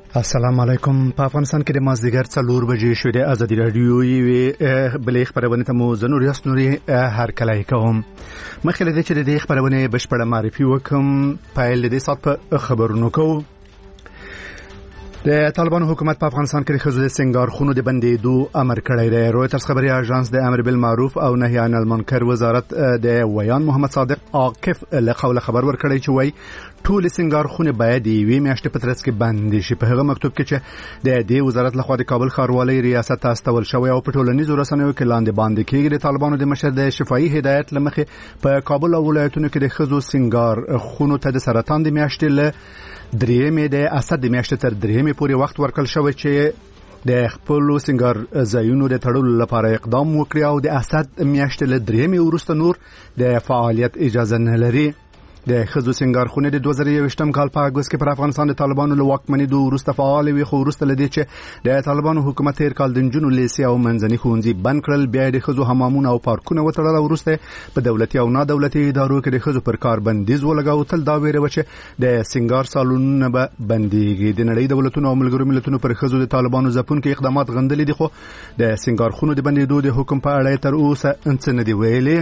السلام علیکم. په افغانستان کې د مازدیګر 4 بجې شوې د ازادي رادیو یوې بلې خبرونه ته مو زنور یاسنوري هر کله کوم. مخکې له دې چې د دې خبرونه بشپړه معرفي وکم، پیل د دې سات په خبرونو کوو. د طالبانو حکومت په افغانستان کې د ښځو د سنگار خونو د بندېدو امر کړی دی. رویټرز خبري اژانس د امر بالمعروف او نهي عن المنکر وزارت د ویان محمد صادق عاقف له قوله خبر ورکړی چې وایي ټول سنگار خونه باید یوې میاشتې په ترڅ کې بند شي. په هغه مکتوب کې چې د دې وزارت لخوا د کابل ښاروالۍ ریاست ته استول شوی او په ټولنیزو رسنیو کې لاندې باندې کېږي، د طالبانو د مشر د شفاهي هدایت لمخې په کابل او ولایتونو کې د ښځو سنگار خونو ته د سرطان د میاشتې له درېمې د اسد د میاشتې تر درېمې پورې وخت ورکړل شوی چې د خپل سنگار ځایونو د تړلو لپاره اقدام وکړي او د اسد میاشتې له درېمې وروسته نور د فعالیت اجازه نه لري. د ښځو سنگار خونه د 2021 کال په اګوست کې پر افغانستان د طالبانو له واکمنېدو وروسته فعال وي، خو وروسته له دې چې د طالبانو حکومت تیر کال د نجونو لیسې او منځني ښوونځي بند کړل، بیا د ښځو حمامونه او پارکونه وتړل او وروسته په دولتي او نادولتي ادارو کې د ښځو پر کار بندیز ولګاو. تل دا ویره و چې د سنگار سالونونه به بنديږي. د نړۍ دولتونو او ملګرو ملتونو پر ښځو د طالبانو ځپونکي اقدامات غندلي دي، خو د سنگار خونو د بندېدو د حکم په اړه تر اوسه څه نه دی ویلي.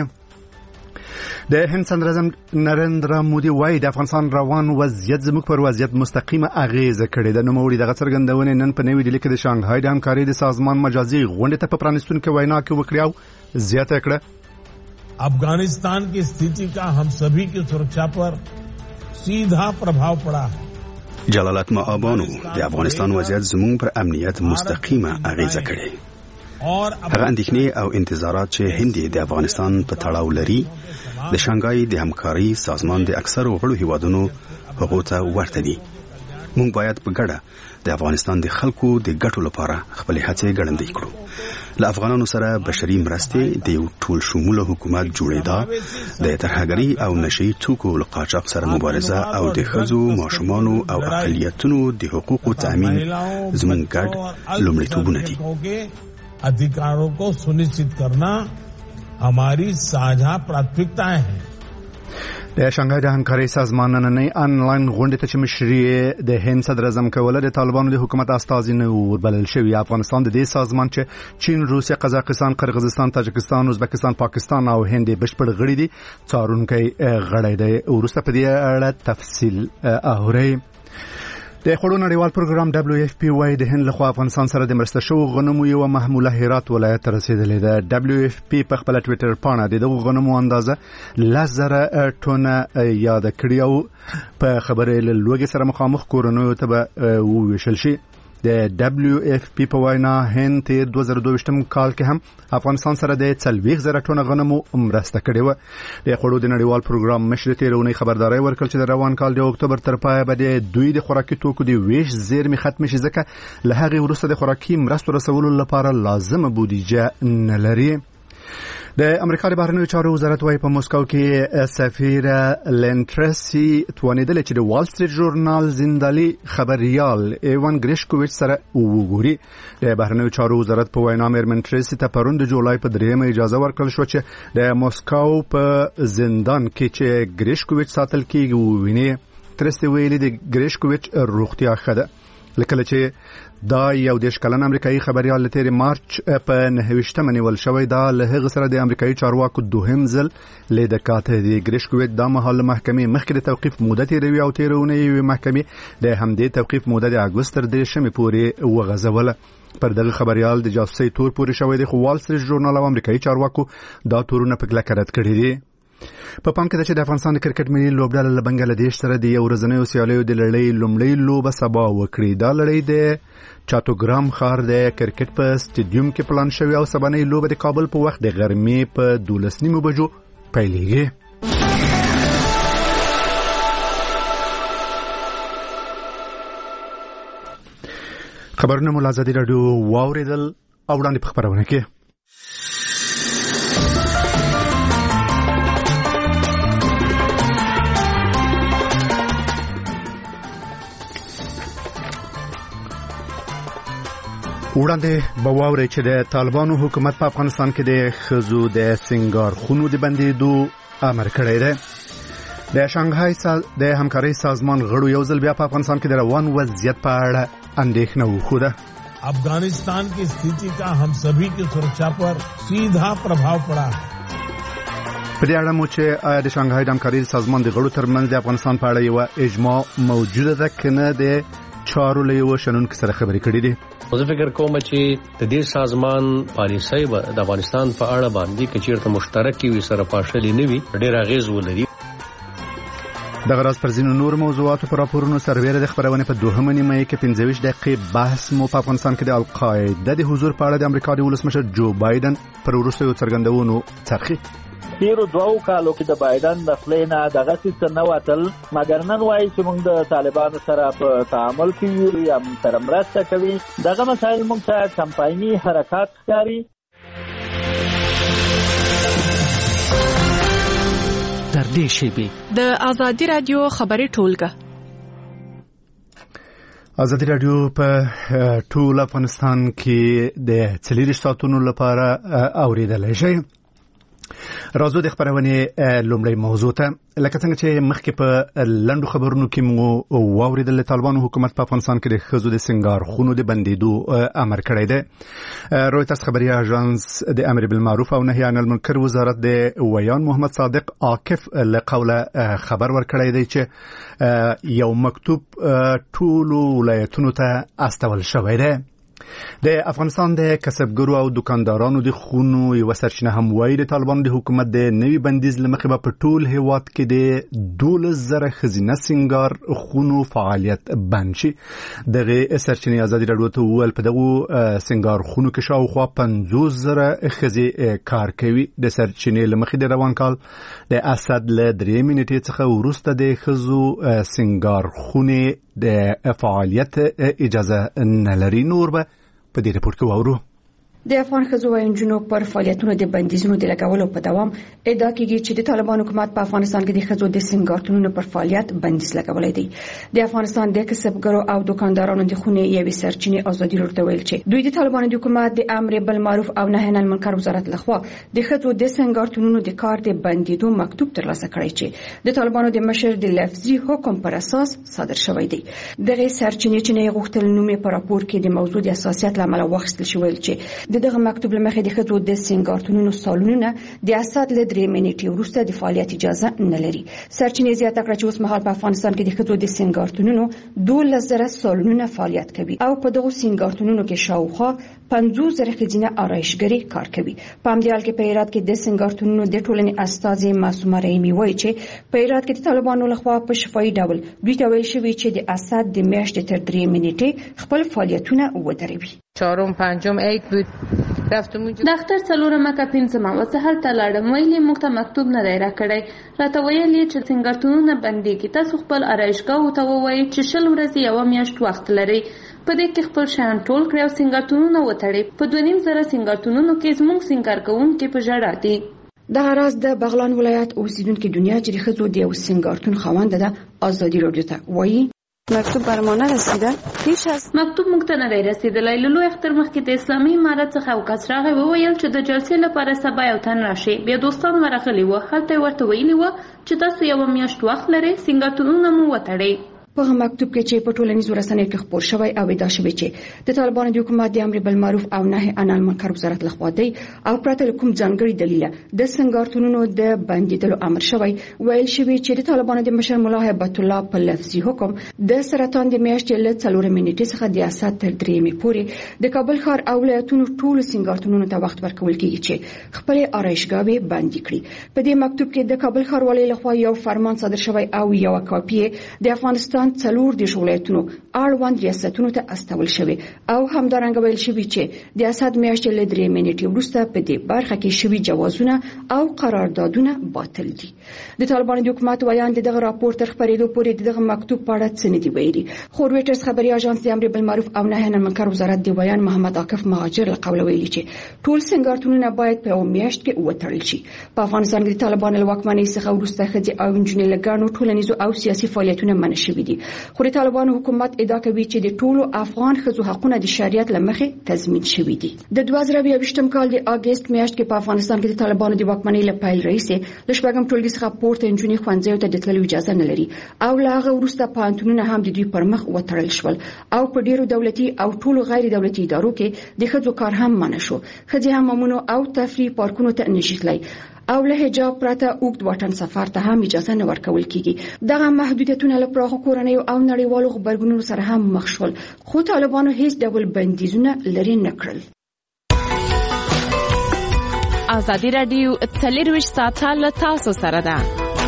د هند صدر اعظم نریندرا مودي وایي د افغانستان روان وضعیت زموږ پر وضعیت مستقیمه اغیزه کړې ده. نوموړي دغه څرګندونه نن په نوې ډیلي کې د شانګهای د همکارۍ د سازمان مجازي غونډې ته په پرانیستونکو وینا کې وکړه او زیاته کړه افغانستان की स्थिति का हम सभी की सुरक्षा पर सीधा प्रभाव पड़ा है. جلالت مآبانو د افغانستان وضعیت زموږ پر امنیت مستقیمه اغیزه کړې. هغه اندېښنې او انتظارات چې هند د افغانستان په تړاو لري د شانګهای د همکارۍ سازمان د اکثر غړو هیوادونو هغو ته ورته دي. موږ باید په ګډه د افغانستان د خلکو د ګټو لپاره خپل هڅې ګړندۍ کړو. له افغانانو سره بشري مرستې د یو ټول شموله حکومت جوړېدا، د ترهګرۍ او نشئی توکو له قاچاق سره مبارزه او د ښځو، ماشومانو او اقلیتونو د حقوقو تامین زموږ ګډ لومړیتوبونه دي. अधिकारों को सुनिश्चित करना हमारी साझा प्राथमिकताएं हैं. د شانګهای د همکارۍ سازمان نننۍ انلاین غونډې ته چې مشري د هند صدر اعظم کوله د طالبانو د حکومت استازي نه وربلل شوی. افغانستان د دې سازمان چې چین، روسیه، قزاقستان، قرغیزستان، تاجکستان، ازبکستان، پاکستان او هند بشپړ غړي دي څارونکي غړي دی. ورسته په دې اړه تفصیل اوري. د خړو نړیوال پروګرام WFP وايي د هند لخوا افغانستان سره د مرسته شو غنمو یو محموله هرات ولایت ته رسیدلې ده. WFP په خپل ټوئیټر باندې دغه غنمو اندازه 10,000 ټنه یاد کړی او په خبرې له لوګي سره مخامخ کورونو ته به وویشل شي. د WFP په وینا هند تیر 2022 کال کې هم افغانستان سره د 40,000 ټنه غنمو مرسته کړې و. د خړو د نړیوال پروګرام مشر تیرونی خبرداري ورکړ چې د روان کال د اکتوبر تر پایه به د دوی د خوراکي توکو د ویش زیرمې ختم شي، ځکه له هغه وروسته د خوراکي مرستو رسولو لپاره لازمه بودیجه نه لري. د امریکا د بهرنیو چارو وزارت وايي په موسکو کې سفیر لینټرسي توانیدل چې د وال سټریټ ژورنال زندالي خبريال ایوان ګریشکوویچ سره وګوري. د بهرنیو چارو وزارت په وینا میرمن ټریسي ته پرون د جولای په 3 اجازه ورکړل شو چې د موسکو په زندان کې چې ګریشکوویچ ساتل کېږي وویني. ترسته ویلي د ګریشکوویچ روغتیا ښه ده، لکه چې دا یو دیش کلن امریکایي خبريال لتیر مارچ په 29 نیول شوی. دا له هغه سره د امریکایي چارواکو دوهم ځل لیده کاته دی. ګریشکوویچ د محل محکمې مخکې د توقيف موده تیروي او تیرونه محکمې د همدې توقيف موده د اګوست تر 3 پورې وغځوله. پر دغه خبريال د جاسوسي تور پورې شوی دی، خو وال سټریټ ژورنال او امریکایي چارواکو دا تورونه په کلکه رد کړي دي. په پام کې ده چې د افغانستان د کرکټ ملي لوبډله له بنگلاديش سره د یو ورځنیو سیالیو د لړۍ لومړۍ لوبه سبا وکړي. دا لړۍ د چاتوګرام ښار د کرکټ په سټیډیوم کې پلان شوی او سبانۍ لوبه د کابل په وخت د غرمې په 12:30 بجو پیلېږي. خبرونه مو ازادي رادیو واوریدل او وړاندې په خبرونه کې وړاندې بواوري چې د طالبانو حکومت په افغانستان کې د ښځو د سنگار خونو د بندېدو امر کړی دی. د شانګهای د همکارۍ سازمان غړو یو ځل بیا په افغانستان کې د روان وضعیت په اړه اندېښنه وښوده. अफगानिस्तान की स्थिति का हम सभी की सुरक्षा पर सीधा प्रभाव पड़ा है. په دې اړه مو چې آیا د شانګهای د همکارۍ سازمان د غړو ترمنځ د افغانستان په اړه یو اجماع موجوده ده کنه د چارو له یو شنونکو سره خبرې کړې دي. زه فکر کوم چې د دې سازمان پالیسۍ د افغانستان په اړه باندې کچیرته مشترکي وي سره پاشلې نه وي ډېر اغیز ولري. دغه راز پر ځینو نور موضوعاتو پر راپورونو سربېره د خبرونه په دوهمه نیمه کې 25 دقیقې بحث مو په افغانستان کې د القاعده د حضور په اړه د امریکا د ولسمشر جو بایدن پر وروستیو څرګندونو څرخي. تیرو 2 کالو کې د بایدن د خلینا دغه څه نه وتل مګر نن وایي چې موږ د طالبانو سره په تعامل کې یو یا سره مرسته کوي. دغه مسایل موږ ته کمپایني حرکت ښکاري. تر دې شیبې د ازادي رادیو خبري ټولګه. ازادي رادیو په ټول افغانستان کې د 40 ساعتونو لپاره اوریدلای شئ. راځو د خبرونه لومړی موضوع ته لکه څنګه چې مخکې په لندو خبرونو کې مو واوریدل طالبانو حکومت په افغانستان کې د خزو د سنگار خونو د بندیدو امر کړی دی. رويترز خبري اژانس د امر بالمعروف او نهي عن المنکر وزارت د ویان محمد صادق عاکف له قوله خبر ورکړی دی چې یو مکتوب ټول ولایتونو ته استول شوی دی. د افغانستان د کسبګرو او دکاندارانو د خونو یو سرچینه هم وایي د طالبانو د حکومت د نوي بندیز لمخې په ټول هیواد کې د 12,000 خزینه سنگار خونو فعالیت بند شي. دغه سرچینه ازادي راډیو ته ویل په دغه سنگار خونو کې شاوخوا 50,000 خزي کار کوي. د سرچینه لمخې د روان کال د اسد له 3 منټې څخه وروسته د خزو سنگار خونه د فعالیت اجازه نه لري. نور به په دې رپورت کې واورو. د افغان ښځو او نجونو پر فعالیتونو د بندیزونو د لګولو په دوام ادعا کیږي چې د طالبان حکومت په افغانستان کې د ښځو د سنگارتونونو پر فعالیت بندیز لګولای دی. د افغانستان د کسبګرو او دکاندارانو د خونې یوې سرچینې ازادي راډیو ته ویل چې دوی د طالبان د حکومت د امر بالمعروف او نهي عن المنکر وزارت لخوا د ښځو د سنگارتونونو د کار د بندیدو مکتوب ترلاسه کړی چې د طالبانو د مشر د لفظي حکم پر اساس صادر شوی دی. دغه سرچینې چې نه غوښتل نومې په راپور کې د موضوع د اساسیت لامل واخیستل شوی چې دغه مکتوب لمخې د ښځو د سنگارتونونو سالونونه د اسد له 3 منټې وروسته د فعالیت اجازه نه لري. سرچینې زیاته کړه چې اوس مهال په افغانستان کې د ښځو د سنگارتونونو 12,000 سالونونه فعالیت کوي او په دغه سنگارتونونو کې شاوخوا 50,000 خزینه آرایشګری کار کوي. په همدې حال کې په هرات کې د سنگارتونونو د ټولنې استازي معصومه رحیمي وایي چې په هرات کې د طالبانو لخوا په شفاهي ډول دوی ته ویل شوی چې د اسد د میاشتې تر 3 منټې خپل فعالیتونه ودروي. چهارم پنجم عید بود رفتم اونجا دفتر څلورمه کا پنځمه وسهل ته لاړم ویلې موږ ته مکتوب نه دی راکړی راته ویلې چې سنگارتونونه بندېږي تاسو خپل آرایشګاو ته ووایئ چې 20 ورځې یو میاشت وخت لري په دې کې خپل شیان ټول کړئ او سنگارتونونه وتړئ. په 2,500 سنگارتونونو کې زموږ سنگار کوونکي په ژړا دي. دغه راز د بغلان ولایت اوسیدونکو دنیا چې ښځو د یو سنگارتون خاوند ده ازادي راډیو ته وایي مکتوب بر ما نرسیده. هیڅ از مکتوب موږ ته نه دی رسیدلی. له لوی اختر مخکې د اسلامي امارت څخه یو کس راغی وویل چې د جلسې لپاره سبا یو تن راشي. بیا دوستان ورغلي وو. هلته ورته ویلي وو چې تاسو یو میاشت وخت لرئ سنگارتونونه مو وتړئ. په مکتوب کې چې په ټولنیزو رسنیو کې خبر شوی او ادعا شوی چې د طالبانو د حکومت د امر بالمعروف او نهي عن المنکر وزارت لخوا دی او پرته کوم ځانګړي دلیل د سنگارتونونو د بندیدلو امر شوی ویل شوی چې د طالبانو د مشر مولا هیبت الله په لفظي حکم د سرطان د میاشتې له 4 منټې څخه د اسد تر 3 مې پورې د کابل ښار او ولایتونو ټول سنگارتونونو ته وخت ورکول کیږي چې خپل آرایشګاوې بندي کړي. په دې مکتوب کې د کابل ښار والي لخوا یو فرمان صادر شوی او یو کاپی د افغانستان څلور د ولایتونو اړوند ریاستونو ته استول شوی او همدارنګه ویل شوی چې د اسد میاشتې له 3 منټې وروسته په دې برخه کې شوی جوازونه او قراردادونه باطل دي. د طالبانو د حکومت ویان دغه راپور تر خبرېدو پورې دغه مکتوب په اړه څه نه دی ویلي. خو رويټرز خبري اژانس د امر بالمعروف او نهي عن المنکر وزارت د ویان محمد عاکف مهاجر له قوله ویلي چې ټول سنگارتونونه باید په میاشت کې وتړل شي. په افغانستان کې د طالبانو له واکمنۍ څخه وروسته خځې او نجونې له ګڼو ټولنیزو او سیاسي فعالیتونو منع شوي دي. خو د طالبانو حکومت ادعا کوي چې د ټولو افغان ښځو حقوقونه د شریعت له مخې تضمین شوي دي. د 2022م کال د اگست میاشت کې په افغانستان کې د طالبانو د واکمنۍ له پیل راهیسې د شپږم ټولګي څخه پورته نجونې ښوونځیو ته د تللو اجازه نه لري او له هغه وروسته پوهنتونونه هم د دوی پر مخ وتړل شول او په ډیرو دولتي او ټولو غیر دولتي ادارو کې د ښځو کار هم منع شو. ښځې حمامونو او تفریح پارکونو ته نشي تللی او له حجاب پرته اوږد واټن سفر ته هم اجازه نه ورکول کیږي. دغه محدودیتونه له پراخو کورنیو او نړیوالو خبرګونونو سره هم مخ شول، خو طالبانو هیڅ ډول بندیزونه لري نه کړل. ازادي راډیو 24 ساعته له تاسو سره ده.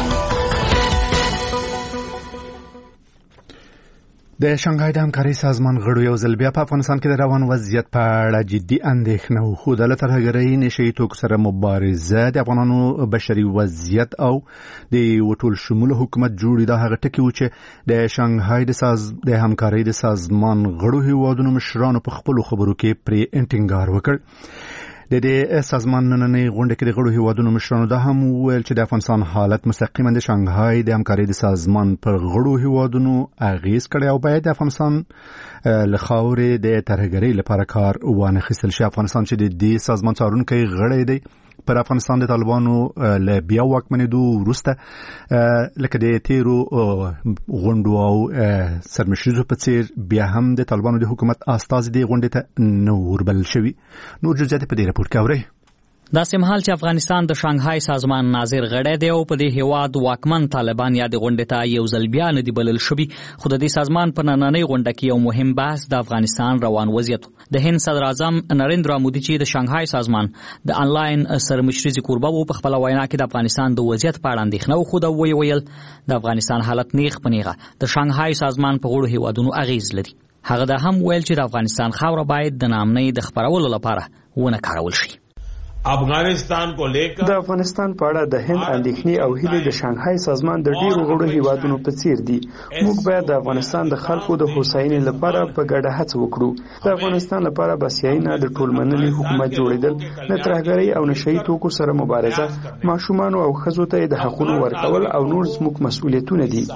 د شانګهای د همکارۍ سازمان غړو یو ځل بیا په افغانستان کې د روان وضعیت په اړه جدي اندېښنه وښودله. د ترهګرۍ نشه یي توکو سره مبارزه، د افغانانو بشري وضعیت او د ټول شموله حکومت جوړې دا هغه ټکي و چې د شانګهای د همکارۍ د سازمان غړو هیوادونو مشرانو په خپلو خبرو کې پرې ټینګار وکړ. د دې سازمان نننۍ غونډه کې د غړو هیوادونو مشرانو دا هم وویل چې د افغانستان حالت مستقیما د شانګهای د همکارۍ د سازمان پر غړو هیوادونو اغیز کړی او باید د افغانستان له خاورې د ترهګرۍ لپاره کار وانه خیستل شي. افغانستان چې د دې سازمان څارونکی غړی دی پر افغانستان د طالبانو له بیا واکمنېدو وروسته لکه د تیرو غونډو او سرمشریزو په څیر بیا هم د طالبانو د حکومت استازي د غونډې ته نه وربلل شوي. نور جزئیات په دې راپور کې اورئ. داسې مهال چې افغانستان د شانګهای سازمان ناظر غړی دی او په دې هیواد واکمن طالبان یا د غونډې ته یو ځل بیا نه دی بلل شوي، خو د دې سازمان په نننۍ غونډه کې یو مهم بحث د افغانستان روان وضعیت. د هند صدر اعظم نریندرا مودي چې د شانګهای سازمان د انلاین سرمشریزي کوربه وو، په خپل وینا کې د افغانستان د وضعیت په اړه اندېښنه وښوده او ویل د افغانستان حالت نیغ په نیغه د شانګهای سازمان په غړو هیوادونو اغیز لري. هغه دا هم ویل چې د افغانستان خاوره باید د ناامنۍ د خپرولو لپاره ونه کارول شي. افغانستان کو لیکر د افغانستان په اړه د هند اندېښنې او هیلې د شانګهای سازمان د ډیرو غړو هیوادونو په څیر دي. موږ باید د افغانستان د خلکو د هوساینې لپاره په ګډه هڅه وکړو. د افغانستان لپاره بسیاینه د ټولمنلي حکومت جوړیدل، د ترهګرۍ او نشه یي توکو سره مبارزه، ماشومان او ښځو ته د حقوقو ورکول او نور زموږ مسؤلیتونه دي.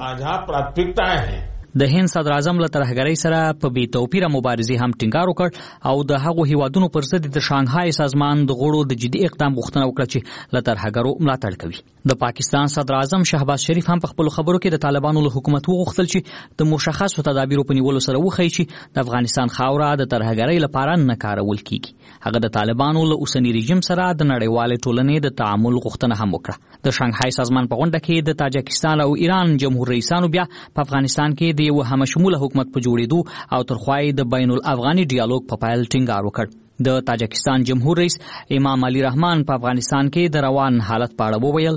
د هند صدر اعظم له ترهګرۍ سره په بې توپیره مبارزې هم ټینګار وکړ او د هغو هیوادونو پر ضد د شانګهای سازمان د غړو د جدي اقدام غوښتنه وکړه چې له ترهګرو ملاتړ کوي. د پاکستان صدر اعظم شهباز شریف هم په خپلو خبرو کې د طالبانو له حکومت وغوښتل چې د مشخصو تدابیرو په نیولو سره وښیي چې د افغانستان خاوره د ترهګرۍ لپاره نه کارول کیږي. هغه د طالبانو له اوسنی رژیم سره د نړیوالې ټولنې د تعامل غوښتنه هم وکړه. د شانګهای سازمان په غونډه کې د تاجکستان او ایران جمهور رئیسانو بیا په افغانستان کې د یو همشموله حکومت په جوړېدو او ترخوای د بین الافغاني ډیالوګ په پایل ټینګار وکړ. د تاجکستان جمهور رئیس امام علي رحمان په افغانستان کې د روان حالت په اړه وویل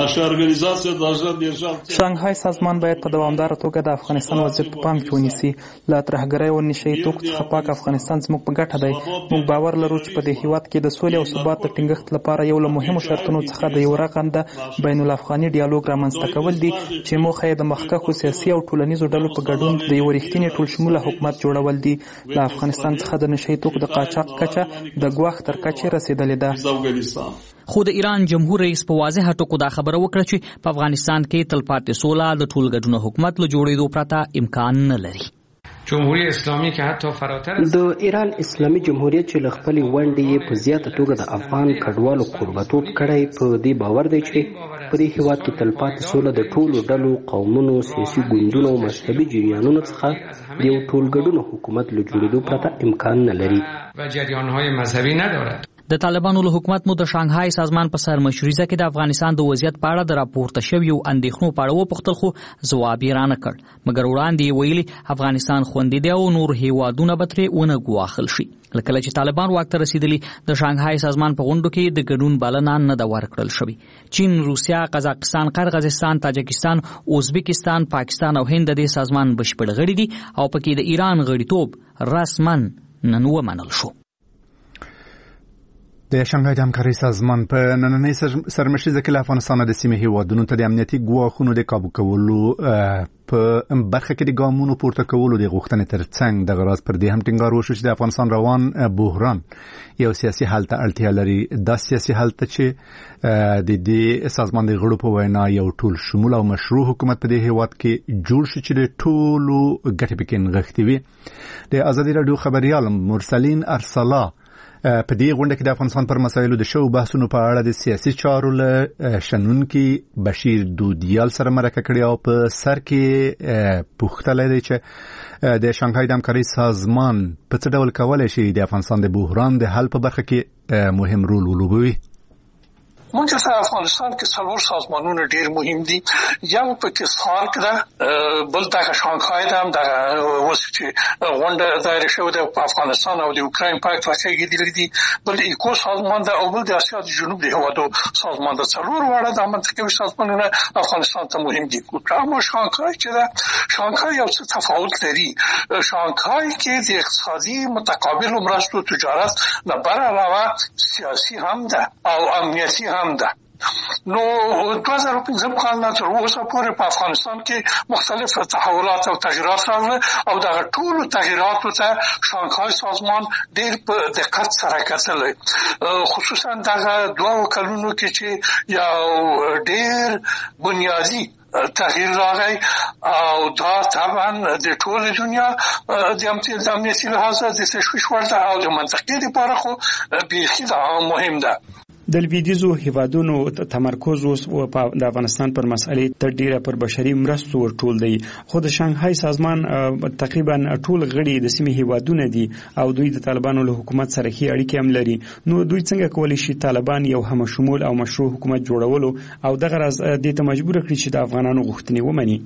شانګهای سازمان باید په دوامداره توګه د افغانستان وضعیت په پام کې ونیسي. له ترهګرۍ او نشه یي توکو څخه پاک افغانستان زموږ په ګټه دی. موږ باور لرو چې په دې هیواد کې د سولې او ثبات د ټینګښت لپاره یو له مهمو شرطونو څخه د یو رغنده بین الافغاني ډیالوګ رامنځته کول دي چې موخه یې د مخکښو سیاسي او ټولنیزو ډلو په ګډون د یو رښتینې ټولشموله حکومت جوړول دي. له افغانستان څخه د نشه یي توکو د قاچاق کچه د ګواښ تر کچې رسیدلې ده. خو د ایران جمهور رئیس په واضح ټکو دا خبره وکړه چې په افغانستان کې تلپاتې سوله د ټول ګډون حکومت له جوړېدو پرته امکان نه لري. جمهوریت اسلامي کې حتی فراتر د ایران اسلامي جمهوریت چې خپل ونډې په زیاته توګه د افغان کډوالو قربتوب کړی، په دې باور دی چې په دې هیواد کې تلپاتې سوله د ټولو ډلو، قومونو، سیاسي ګوندونو او مذهبي جریانونو څخه د یو ټولګډون حکومت له جوړېدو پرته امکان نه لري و جریان‌های مذهبی ندارد. د طالبانو له حکومت مو د شانګهای سازمان په سرمشریزه کې د افغانستان د وضعیت په اړه د راپورته شویو اندېښنو په اړه وپوښتل، خو ځواب یې رانه کړ. مګر وړاندې یې ویلي افغانستان خوندي دی او نور هیوادونه به ترې ونه ګواښل شي. کله چې طالبان واک ته رسیدلي د شانګهای سازمان په غونډو کې د ګډون بلنه نه ده ورکړل شوې. چین، روسیا، قزاقستان، قرغیزستان، تاجکستان، ازبکستان، پاکستان او هند د دې سازمان بشپړ غړي دي او پکې د ایران غړیتوب رسما نن ومنل شو. د شانګهای د همکارۍ سازمان په نننۍ سرمشریزه کې له افغانستان د سیمې هیوادونو ته د امنیتي ګواښونو د کابو کولو په برخه کې د ګامونو پورته کولو د غوښتنې ترڅنګ د غراض پر دې هم ټینګار وشو چې د افغانستان روان بحران یو سیاسي حل ته اړتیا لري. دا سیاسي حل ته چې د دې سازمان د غړو په وینا یو ټول شمول او مشروع حکومت په دې هیواد کې جوړ شي چې د ټولو ګټې پکې نغښتې وي. د ازادي راډیو خبريال مرسلین ارسلا په دې غونډه کې د افغانستان پر مسایلو د شو بحثونو په اړه د سیاسي چارو له شنونکي بشیر دودیال سره مرکه کړې او په سر کې پوښتنه لري چې د شانګهای د همکارۍ سازمان په څه ډول کولای شي د افغانستان د بحران د حل په برخه کې مهم رول ولوبوي. مونږ ته افغانستان کې څلور سازمانونه ډېر مهم دي. یو پکې سارک ده، بل دغه شانګهای ده، دغه اوس چې غونډه دایره شوې ده په افغانستان او د اوکراین پاکت واقع کېدلې دي، بل ایکو سازمان ده او بل د اسیا د جنوب د هیوادو سازمان ده. څلور واړه د منطقوي سازمانونه افغانستان ته مهم دي. اما شانګهای چې ده، شانګهای یو څه تفاوت لري. شانګهای کې د اقتصادي متقابل مرستو تجارت نه بر علاوه سیاسي هم ده او امنیتي هم ده. نو 2015 کال نه تر اوسه پورې په افغانستان کې مختلف تحولات او تغیرات راغلي او دا ټول تغیرات ته شانګهای سازمان ډېر په دقت سره کتل، خصوصا دغه دوه کلونو کې چې یو ډېر بنیادی تغییر راغی او دا طبعا د ټول دنیا د امنیتي لحاظ د تشویش وړ ده او د منطقې لپاره خو بیخي مهم ده. د لویدیځو هیوادونو تمرکز اوس د افغانستان پر مسئلې تر ډیره پر بشري مرستو ورټول دی، خو د شانګهای سازمان تقریبا ټول غړي د سیمې هیوادونه دي او دوی د طالبانو له حکومت سره ښې اړیکې هم لري. نو دوی څنګه کولی شي طالبان یو هم شمول او مشروع حکومت جوړولو او دغه راز دې ته مجبور کړي چې د افغانانو غوښتنې ومني؟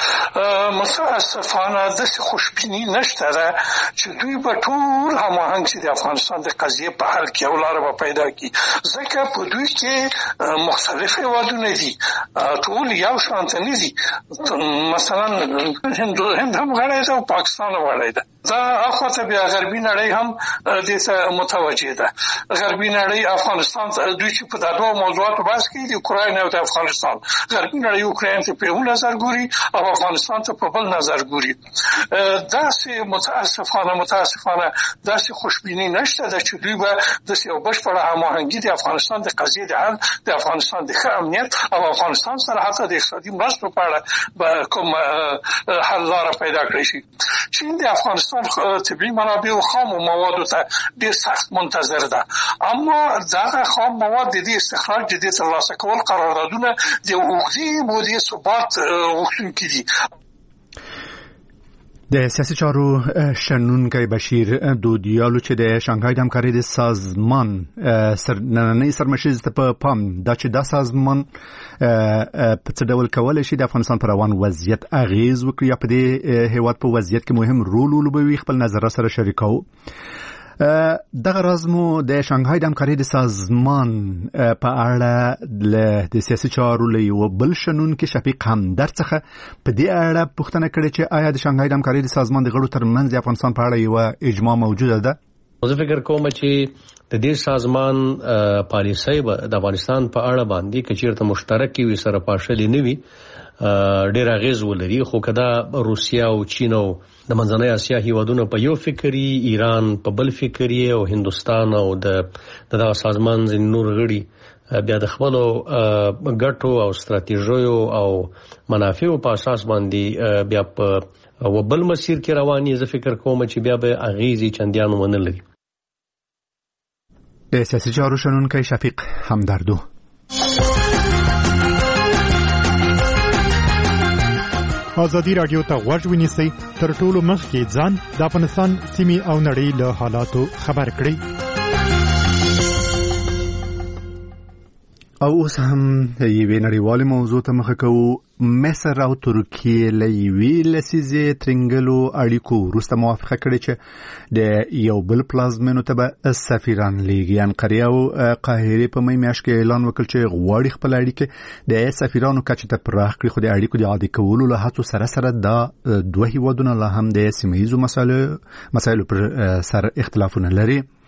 متاسفانه داسې خوشبیني نشته ده چې دوی به ټول هماهنګ شي د افغانستان د قضیې په حل کې یو لاره به پیدا کړي، ځکه په دوی کې مختلف هیوادونه دي، ټول یو شانته نه دي. مثلا هند هم غړی ده او پاکستان هم غړی ده. دا اخواته بیا غربي نړۍ هم دې ته متوجه ده. غربي نړۍ افغانستان دوی چې په دوه موضوعاتو بحث کوي، د اوکراین او د افغانستان، غربي نړۍ اوکراین ته په یو نظر ګوري او افغانستان ته په بل نظر ګوري. داسې متاسفانه داسې خوشبیني نشته ده چې دوی به داسې یو بشپړه هماهنګي د افغانستان د قضیې د حل، د افغانستان د ښه امنیت او افغانستان سره حتی د اقتصادي مرستو په اړه به کوم حل لاره پیدا کړی شي. چین د افغانستان طبیعي منابع او خام موادو ته ډېر سخت منتظر ده، اما دغه خام مواد د دې استخراج د دې ترلاسه کول قراردادونه د اوږدې مودې ثبات غوښتونکي دي. د سیاسي چارو شنونکی بشیر دودیالو چې د شانګهای د همکارۍ د سازمان نننۍ سرمشریزه ته په پام دا چې دا سازمان په څه ډول کولای شي د افغانستان پر روان وضعیت اغیز وکړي یا په دې هیواد په وضعیت کې مهم رول ولوبوي، خپل نظر سره شریکو. دغه راز مو د شانګهای د همکارۍ د سازمان په اړه د سیاسي چارو له یو بل شنونکي شفیق همدرد څخه په دې اړه پوښتنه کړې چې آیا د شانګهای د همکارۍ د سازمان د غړو ترمنځ د افغانستان په اړه یو اجماع موجوده ده؟ زه فکر کوم چې د دې سازمان پالیسۍ د افغانستان په اړه باندې کچیرته مشترک وي سره پاشلې نه وي ډېر اغیز ولري، خو کدا روسیا او چین او د منځنۍ اسیا هیوادونه په یو فکري، ایران په بل فکري او هندستان او دغه سازمان ځینې نور غړي بیا د خپلو ګټو او ستراتیژیو او منافعو په اساس باندې بیا په وبل مسیر کې رواني، زه فکر کوم چې بیا به اغیزې چندیان ونه لري. د سیاسي چارو شنونکی شفیق همدردو. ازادي رادیو ته غوږ ونیسئ، تر ټولو مخکې ځان د افغانستان سیمې او نړۍ له حالاتو خبر کړئ. او اوس هم یوې نړیوالې موضوع ته مخه کوو. مصر او ترکیه له یوې لسیزې ترنګلو اړیکو وروسته موافقه کړې چې د یو بل پلازمینو ته به سفیران لیږي. انقرې او قاهرې په می میاشت کې اعلان وکړ چې غواړي خپل اړیکې د سفیرانو کچې ته پراخ کړي، خو د اړیکو د عادي کولو له هڅو سره دا دوه هیوادونه لا هم د سیمه ییزو مسایلو پر سر اختلافونه لري.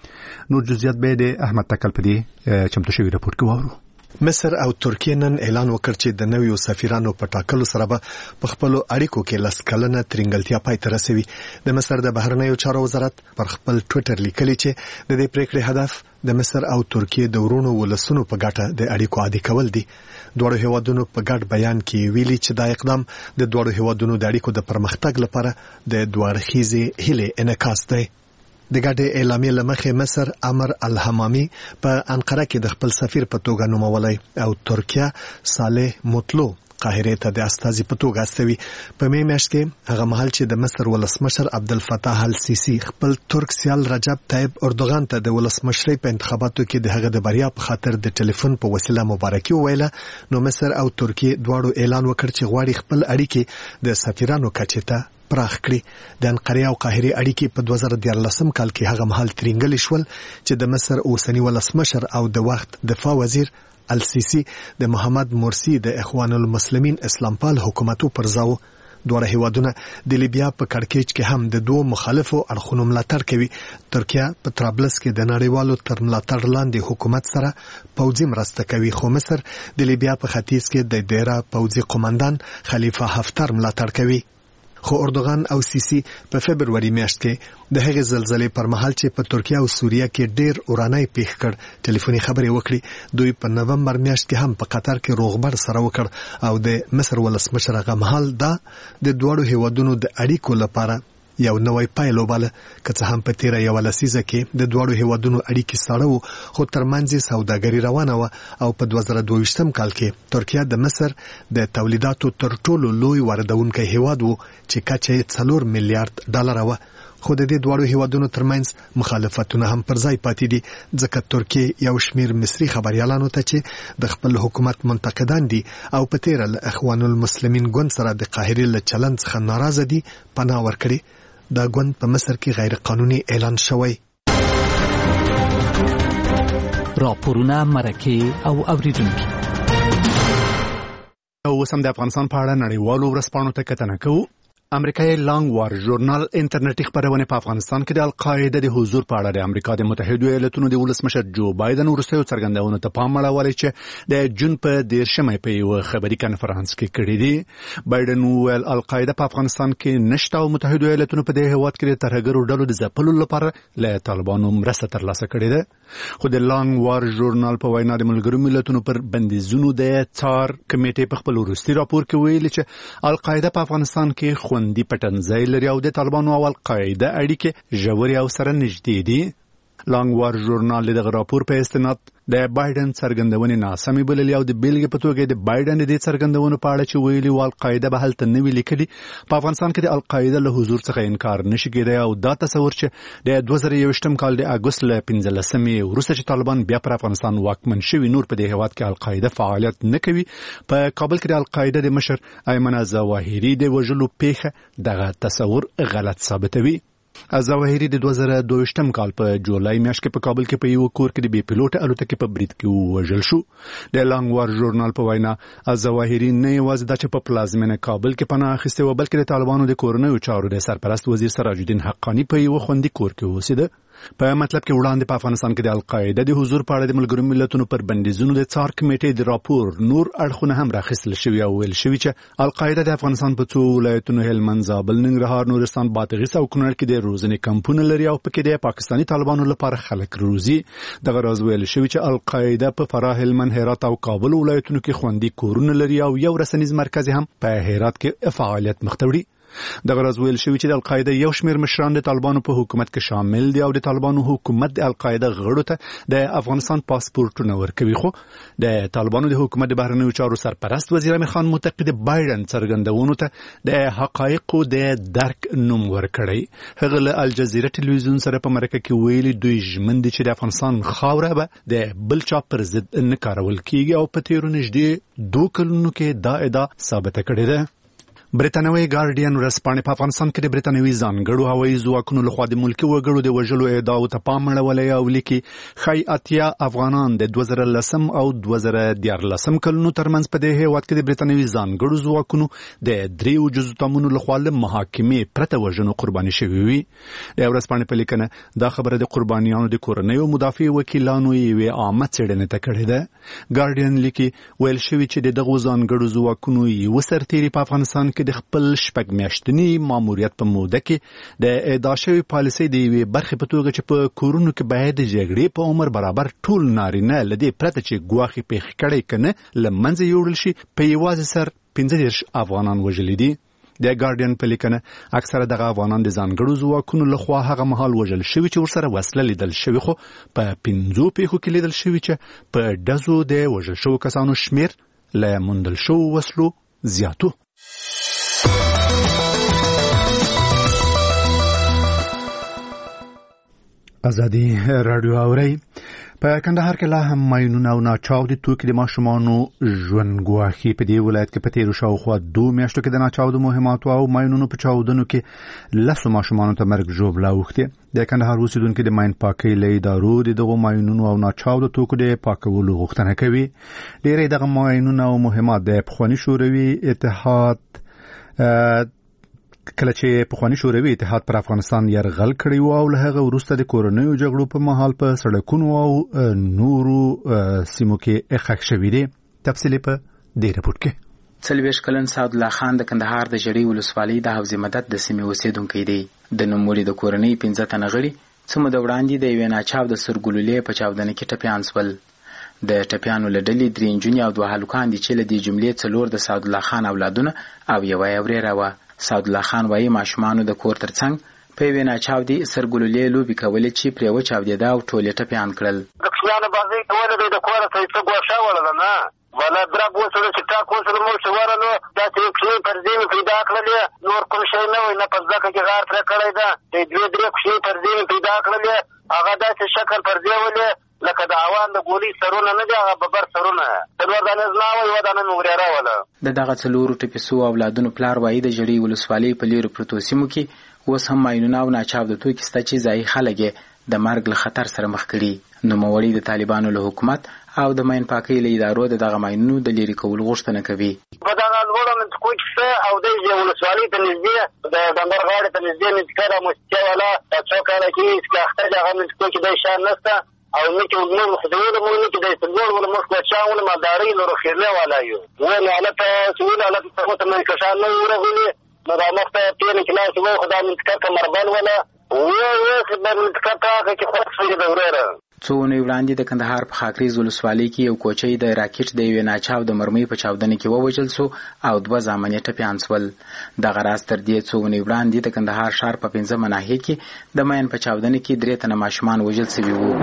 نور جزئیات به د احمد تکل پدی چمتو شوی راپور کوو. مصر او ترکیه نن اعلان وکړ چې د نویو سفیرانو په ټاکلو سره به په خپل اړیکو کې لس کلنه ترنګلتیا پای ته رسوي. د مصر د بهرنیو چارو وزارت پر خپل ټوئیټر لیکلي چې د دې پریکړې هدف د مصر او ترکیه د ورونو ولسونو په ګټه د اړیکو عادي کول دي. دوه هیوادونو په ګډ بیان کې ویلي چې دا اقدام د دوه هیوادونو د اړیکو د پرمختګ لپاره د دوه اړخیزې هیلې انعکاس دی. د ګډې اعلامیې لمخې مصر امر الحمامي په انقره کې د خپل سفیر په توګه نومولی او ترکیه صالح مطلو قاهره ته د استازي په توګه استوي. په می میاشت کې هغه مهال چې د مصر ولسمشر عبدالفتاح السیسی خپل ترک سیال رجب طیب اردوغان ته د ولسمشرۍ په انتخاباتو کې د هغه د بریا په خاطر د ټلیفون په وسیله مبارکي وویله، نو مصر او ترکیه دواړو اعلان وکړ چې غواړي خپل اړیکې د سفیرانو کچې ته پراخ کړي. د انقره او قاهره اړیکې په 2014 کال کې هغه مهال ترنګل شول چې د مصر اوسنی ولسمشر او د وخت دفاع وزیر السیسی د محمد مرسی د اخوان المسلمین اسلامپال حکومتو پر ځاو. دوه هیوادونه د لیبیا په کړکېچ کې هم د دوه مخالفو اړخونو ملاتړ کوي. ترکیه په طرابلس کې د نړیوالو تر ملاتړ لاندې حکومت سره پوځي مرسته کوي، خو مصر د لیبیا په ختیځ کې د دیره پوځي قوماندان خلیفه حفتر ملاتړ کوي. خو اردوغان او سیسی په فبروري میاشت کې د هغې زلزلې پر مهال چې په ترکیه او سوریه کې ډېر اورانای پیښ کړ ټلیفوني خبرې وکړي. دوی په نومبر میاشت کې هم په قطر کې روغبړ سره وکړ او د مصر ولسمشر هغه مهال دا د دوړو هیوادونو د اړیکو لپاره یو نوې پایل وباله. که څه هم په تیره یو لسیزه کې د دوړو هیوادونو اړیکې ساړه وو، خو ترمنځ سوداګري روانه وه او په 2022 کال کې ترکیه د مصر د تولیداتو تر ټولو لوی واردونکی هیواد وو چې کچه 4 میلیارډ ډالر وه. خو د دې دوړو هیوادونو ترمنځ مخالفتونه هم پر ځای پاتې دي، ځکه ترکیه یو شمیر مصري خبريالانو ته چې د خپل حکومت منتقدان دي او په تیره اخوان المسلمین ګوند سره د قاهره له چلند څخه ناراضه دي پناه ورکړي. دا ګوند په مصر کې غیر قانوني اعلان شوی. راپورونه مرکه او اوریدونکو او سم د افغانستان په اړه نړیوالو ورځپاڼو ته کتنه کوو. امریکایي لانګ وار ژورنال انټرنیټي خبرونه په افغانستان کې د القاعده د حضور په اړه د امریکا د متحده ایالاتونو د ولسمشر جو بایدن وروستیو څرګندونو ته پام اړولی چې د جون په 13 په یو خبري کانفرنس کې کړی دی. بایدن وویل القاعده په افغانستان کې نشته او متحده ایالاتونو په دې هیواد کې د ترهګرو ډلو د ځپلو لپاره له طالبانو مرسته ترلاسه کړې ده. خو د لانګ وار ژورنال په وینا د ملګرو ملتونو پر بندیزونو د څار کمیټې په خپل وروستي راپور کې ویلي چې القاعده په افغانستان کې خوندي پټنځای لري او د طالبانو او القاعده اړیکې ژورې او سره نږدې دي. لانګ وار ژورنال د راپور په استناد د بایدن څرګندونې ناسمې بللې او د بیلګې په توګه د بایدن د څرګندونو په اړه چې ویلي و القاعده به هلته نه وی لیکلي په افغانستان کې د القاعده له حضور څخه انکار نشي کېدای او دا تصور چې د 2021 کال د اگست له 15 وروسته چې طالبان بیا پر افغانستان واکمن شوي نور په دې هیواد کې القاعده فعالیت نه کوي. په کابل کې د القاعده د مشر ایمن ظواهري د وژلو پیښه دغه تصور غلط ثابتوي. ظواهري د 2022 کال په جولای میاشت کې په کابل کې په یو کور کې د بي پيلوټ الوتکې په برید کې وژل شو. د لانګ وار ژورنال په وینا ظواهري نه یوازې د چ په پلازمینه کابل کې پناه اخیسته و بلکې د طالبانو د کورنیو چارو د سرپرست وزیر سراج الدین حقانی په یو خوندي کور کې اوسېده. په مطلب کې وړاندې په افغانستان کې د القاعده د حضور په اړه د ملګرو ملتونو پر بندیزونو د څار کمیټې د راپور نور اړخونه هم راخیستل شوی او ویل شوی چې القاعده د افغانستان په څو ولایتونو هلمند، زابل، ننګرهار، نورستان، بادغیس او کونړ کې د روزنې کمپونه لري او پکې د پاکستاني طالبانو لپاره خلک روزي. دغه راز ویل شوی چې القاعده په فراه، هلمند، هرات او کابل ولایتونو کې خوندي کورونه لري او یو رسنیز مرکز هم په هرات کې فعالیت مخ ته وړي. دغه راز ویل شوی چې د القاعده یو شمیر مشران د طالبانو په حکومت کې شامل دي او د طالبانو حکومت د القاعده غړو ته د افغانستان پاسپورتونه ورکوي. خو د طالبانو د حکومت د بهرنیو چارو سرپرست وزیر امیر خان معتقد بایدن څرګندونو ته د حقایقو د درک نوم ورکړی. هغه له الجزیره ټلویزیون سره په مرکه کې ویلي دوی ژمن دي چې د افغانستان خاوره به د بل چا پر ضد نه کارول کیږي او په تیرو نږدې 2 کلونو کې دا ادعا ثابته کړې ده. برتانوي ګارډین ورځپاڼې په افغانستان کې د برتانوي ځانګړو هوایي ځواکونو لخوا د ملکي وګړو د وژلو ادعاو ته پام اړولی او لیکي ښایي اتیا افغانان د 2010 او 2014 کلونو ترمنځ په دې هیواد کې د برتانوي ځانګړو ځواکونو د 3 جزوتمونو لخوا له محاکمې پرته وژنو قرباني شوي وي. د ورځپاڼې په لیکنه دا خبره د قربانیانو د کورنیو مدافع وکیلانو یوې عامه څېړنې ته کړې ده. ګارډین لیکي ویل شوي چې دغه ځانګړو ځواکونو یو سرتیري په افغانستان کې د خپل شپږ میاشتني ماموریت په موده کې د اعدا شوی پالیسۍ د یوې برخې په توګه چې په کورونو کې باید د جګړې په عمر برابر ټول نارینه له دې پرته چې ګواښي پېښې کړی کنه له منځه یوړل شي په یوازې سر 15 افغانان وژلي دي. د ګارډین په لیکنه اکثره دغه افغانان د ځانګړو ځواکونو لخوا هغه مهال وژل شوي چې ورسره وسله لیدل شوي، خو په 15 پیښو کې لیدل شوي چې په ډزو د وژل شوو کسانو شمیر له موندل شوو وسلو زیاتو. ازادي رادیو اوري. په کندهار کې لا هم ماینونه او ناچاودي توکي د ماشومانو ژوند ګواښي. په دې ولایت کې په تیرو شاوخوا 2 میاشتو کې د ناچاودو مهماتو او ماینونو په چاودنو کې 10 ماشومانو ته مرګ ژوبله اوښتې. د کندهار اوسیدونکو د ماین پاکۍ له ادارو دغه ماینونو او ناچاودو توکو د پاکولو غوښتنه کوي. ډېری دغه ماینونه او مهمات د پخواني شوروي اتحاد کله چې پخواني شوروي اتحاد پر افغانستان یرغل کړی و او له هغه وروسته د کورنیو جګړو په مهال په سړکونو او نورو سیمو کې ښخ شوي دي. تفصیل په دې رپورټ کې. 40 کلن سعد الله خان د کندهار د جړی ولسوالۍ د حوزې مدد د سیمې اوسیدونکی دی. د نوموړي د کورنۍ 15 تنه غړي څه موده وړاندې د یوې ناچاو د سرګلولې په چاودنه کې ټپیان شول. د ټپیانو له ډلې 3 نجونې او 2 هلکان دي چې له دې جملې 4 د سعد الله خان اولادونه او یوه یې ورېره وه. سعد الله خان وایي ماشومانو د کور ترڅنګ په یوې ناچاودي سرګلولې لوبې کولې چې پرې وچاودېده او ټول یې ټپیان کړل. د کوچنیانو بازۍ کولې دی د کوره څه ګوښه وړله نه ولا درب وسره چې ټاک وسره مو شوره نو داسې کوچنۍ پردې مې پیدا کړلې، نور کوم شی نه وای، نه په ځمکه کې غار ترې کړی ده. د 2-3 کوچنۍ پردې مې پیدا کړلې، هغه داسې شکل پردې ولې لکه د اوان د ګولۍ سرونه نه دي، هغه ببر سرونه 4 دانې زما وه، 1 دانه مې ورېره وله. د دغه 4 ټپیسو اولادونو پلار وایي د جړۍ ولسوالۍ په لیرو پرتو سیمو کې اوس هم ماینونه او ناچاودو توکي شته چې ځایي خلک یې د مرګ له خطر سره مخ کړي. نوموړي د طالبانو له حکومت او د ماین پاکۍ له ادارو د دغه ماینونو د لرې کولو غوښتنه کوي. په دغه لوړو منطقو کې څه او د ولسوالۍ ته نږدې د ډنګر غاړې ته نږدې منطقه ده موسیقي والا 2 کاله کې چې اختر د هغه منطقو کې د شان نشته او نکي ودمو مخدوره مو نکي د سنور ولا مخ وچاونه مالداري لرو خیرله والا یو ولا علت سوال علت ته من کشان نو ورغلي مدامخته تین کلاس وو خدای منطقه کمربل ولا و خدای منطقه ته کې خاص وي د ورره. څو ونې وړاندې د کندهار په خاکریز ولسوالۍ کې یو کوچی د راکټ د یوې ناچاو د مرمۍ په چاودنه کې ووژل شو او 2 زامن یې ټپیان شول. دغه راز تر دې څو ونې وړاندې د کندهار ښار په 15 ناحیه کې د ماین په چاودنه کې 3 تنه ماشومان وژل شوي وو.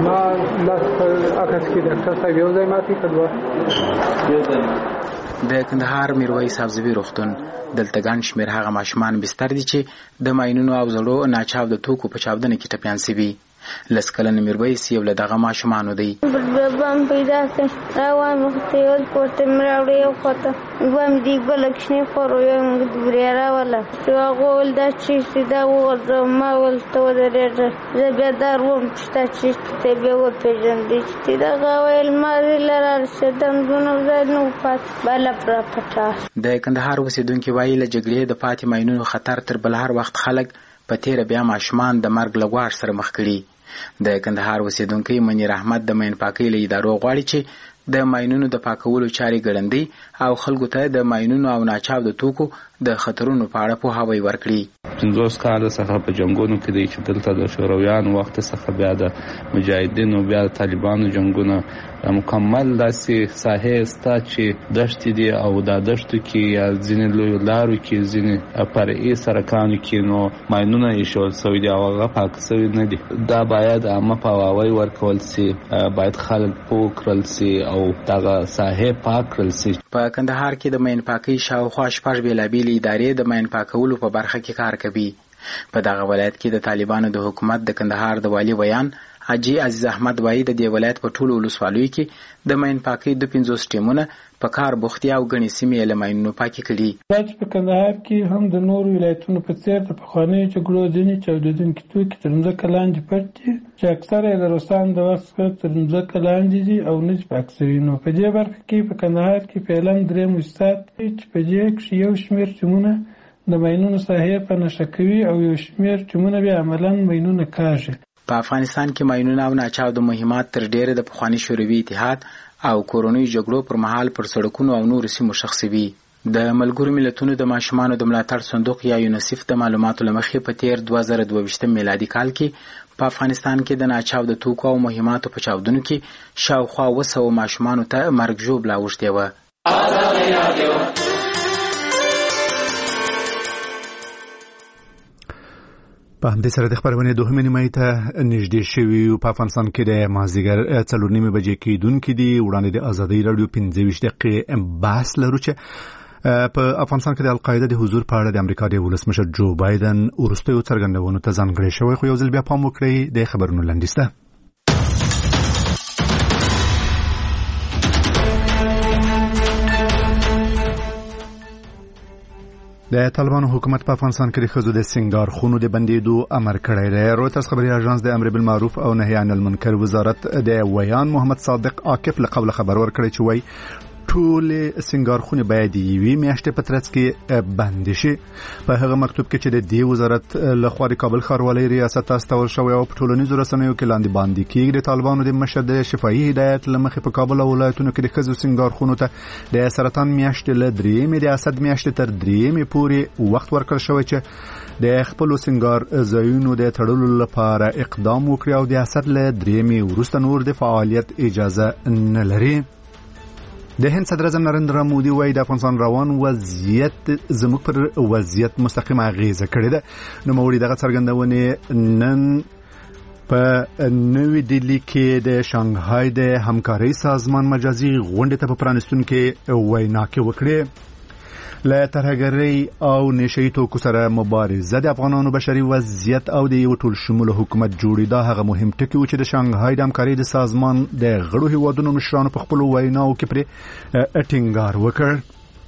د کندهار میرویس حفظوي روغتون دلته ګڼ شمېر هغه ماشومان بستر دي چې د ماینونو او زړو ناچاو د توکو په چاودنه کې ټپیان شوي. 10 کلن میرویس یو له دغه ماشومانو دی. بم پیدا کړ روان وختي ول پورته مراوړې او خطه بم دی بلکشنی خورو یو ورېره ولا چې غول دا چې سیدا ورځ ما ول ته ورېره زبردار وم چې چې به و پیژندې چې دا غوېل ما لرار شدم غنو زنو پات بل پر پټا. د کندهار اوسیدونکو وایي له جګړې د پاتې ماینونو خطر تر بل هر وخت خلک په تیر بیا ماشومان د مرګ لګواښ سره مخ کړي. د کندهار اوسیدونکو منیر احمد د ماین پاکۍ له ادارو غواړي چې د ماینونو د پاکولو چارې ګړندۍ او خلکو ته د ماینونو او ناچاو د توکو د خطرونو په اړه پوهاوی ورکړي. 50 کال څخه په جنگونو کې دی چې دلته د شورویانو وخت څخه بیا د مجاهدینو بیا د طالبانو جنگونه مکمل داسې ساحې ستا چې دښتې دي او دا دښتو کې یا ځینې لویو لارو کې ځینې فرعي سرکانو کې نو ماینونه ایښول سوي دي او هغه پاک سوي نه دي. دا باید عامه پوهاوی ورکول سي، باید خلک پوه کړل سي او دغه ساحې پاک کړل سي. په کندهار کې د ماین پاکۍ شاوخوا 6 بېلابېلې ادارې د ماین پاکولو په برخه کې کار کوي. په دغه ولایت کې د طالبانو د حکومت د کندهار د والي ویان حاجی عزیز احمد وایي د دې ولایت په ټولو ولسوالیو کې د ماین پاکۍ د 50 ټیمونه په کار بوختي او غني سیمې له ماینونو پاکي کړي. دا چې په کندهار کې هم د نورو ولایتونو په څیر د پخوانیو جګړو ځینې چاودېدونکي توکي تر مځکه لاندې پټ دي چې اکثره یې د روسانو د وخت څخه تر مځکه لاندې دي او نه دي پاک سوي. نو په دې برخه کې په کندهار کې فعلا 3 مؤسسات دي چې په دې کې یو شمېر ټیمونه د ماینونو ساحې په نښه کوي او یو شمېر ټیمونه بیا عملاً ماینونه کاږي. په افغانستان کې ماینونه او ناچاودو مهمات تر ډیره د پخواني شوروي اتحاد او کورونی جګړو پر مهال پر سړکونو او نور سیمو شخصي. د ملګرو ملتونو د ماشومانو د ملاتړ صندوق یا یونیسف د معلوماتو لمخې په تیر 2022 میلادي کال کې په افغانستان کې د ناچاودو توکو او مهماتو په چاودنو کې شاوخوا 200 ماشومانو ته مرګ ژوبله اوښتې وه. په همدې سره د خبرونې دوهمې نیمایي ته نږدې شوي او په افغانستان کې د مازدیګر 4:30 بجې کېدونکي دي. وړاندې د ازادۍ راډیو 15 دقیقې بحث لرو چې په افغانستان کې د القاعده د حضور په اړه د امریکا د ولسمشر جو بایدن وروستیو څرګندونو ته ځانګړی شوی. خو یو ځل بیا پام وکړئ د خبرونو لنډیز ته. د طالبانو حکومت په افغانستان کې د ښځو د سنگار خونو د بندیدو امر کړی دی. رویترز خبري اژانس د امر بالمعروف او نهي عن المنکر وزارت د ویان محمد صادق عاکف له قبل خبر ورکړی چې وایي ټول سنگار خونې باید یوې میاشتې په ترڅ کې بند شي. په هغه مکتوب کې چې د دې وزارت لخوا د کابل ښاروالۍ ریاست ته استول شوی او په ټولنیزو رسنیو کې لاندې باندې کېږي، د طالبانو د مشر د شفاهي هدایت له مخې په کابل او ولایتونو کې د ښځو سنگار خونو ته د سرطان میاشتې له 3 د اسد میاشتې تر 3 پورې وخت ورکړل شوی چې د خپل سنگار ځایونو د تړلو لپاره اقدام وکړي او د اسد له 3 وروسته نور د فعالیت اجازه نه لري. د هند صدر اعظم نریندرا مودي وایي د افغانستان روان وضعیت زموږ پر وضعیت مستقیم اغیزه کړې ده. نو موري دغه څرګندونه نن په نوې دلی کې د شانګهای د همکارۍ سازمان مجازي غونډې ته په پرانستون کې وینا کې وکړه. له ترهګرۍ او نشئی توکو سره مبارزه د افغانانو بشري وضعیت او د یو ټول شمول حکومت جوړیدا هغه مهم ټکی و چې د شانګهای د همکارۍ د سازمان د غړو هیوادونو مشرانو په خپل ویناو کې پر ټینګار وکړ.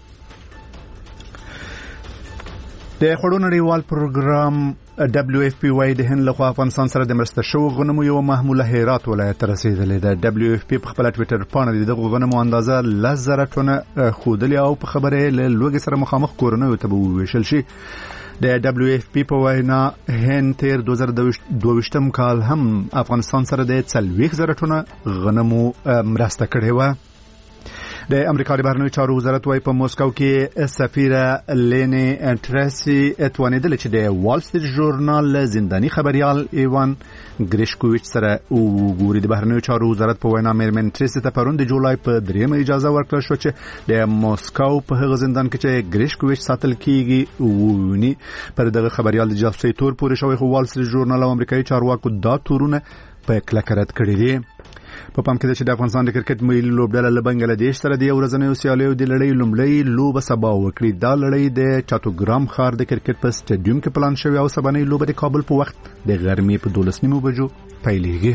د خړو نړیوال پروګرام WFP وايي د هند لخوا افغانستان سره د مرسته شو غنمو یو محموله هرات ولایت ته رسیدلې ده. WFP په خپل ټوئیټر باندې د غنمو اندازه 10,000 ټنه خودلې او په خبره له لوګي سره مخامخ کورونه ته وویشل شي. د WFP په وینا هند تیر 2022 کال هم افغانستان سره د 40,000 ټنه غنمو مرسته کړې و. د امریکا د بهرنیو چارو وزارت وايي په موسکو کې سفیره لینی انټرسی اتوانیدل چې د وال سټریټ ژورنال زنداني خبريال ایوان ګریشکوویچ سره وګوري. د بهرنیو چارو وزارت په وینا میرمن ټریسی ته پرون د جولای په 3 اجازه ورکړه شو چې د موسکو په هغه زندان کې چې ګریشکوویچ ساتل کیږي وونی. پر دغه خبريال د جاسوسي تور پورې شوی خو وال سټریټ ژورنال او امریکایي چارواکو دا تورونه په کلکرت کړی دي. په پام کې ده چې د افغانستان د کرکټ ملي لوبډله له بنگلاديش سره د ورځنیو سیالیو د لړۍ لومړی لوبه سبا وکړي. دا لړۍ د چاتوګرام ښار د کرکټ په سټیډیوم کې پلان شوی او سبانۍ لوبه د کابل په وخت د غرمې په 12:30 بجو پیلېږي.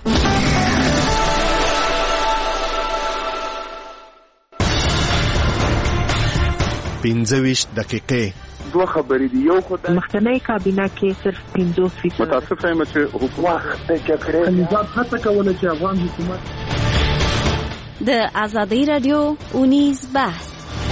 پنځه دقیقې دوه خبرې دي. یو خو د مخکنی کابینه کې صرف 50% متاسف یم چې حکومت د جګړې نظام هڅه کوله چې افغان حکومت د ازادي رادیو اونیز بحث.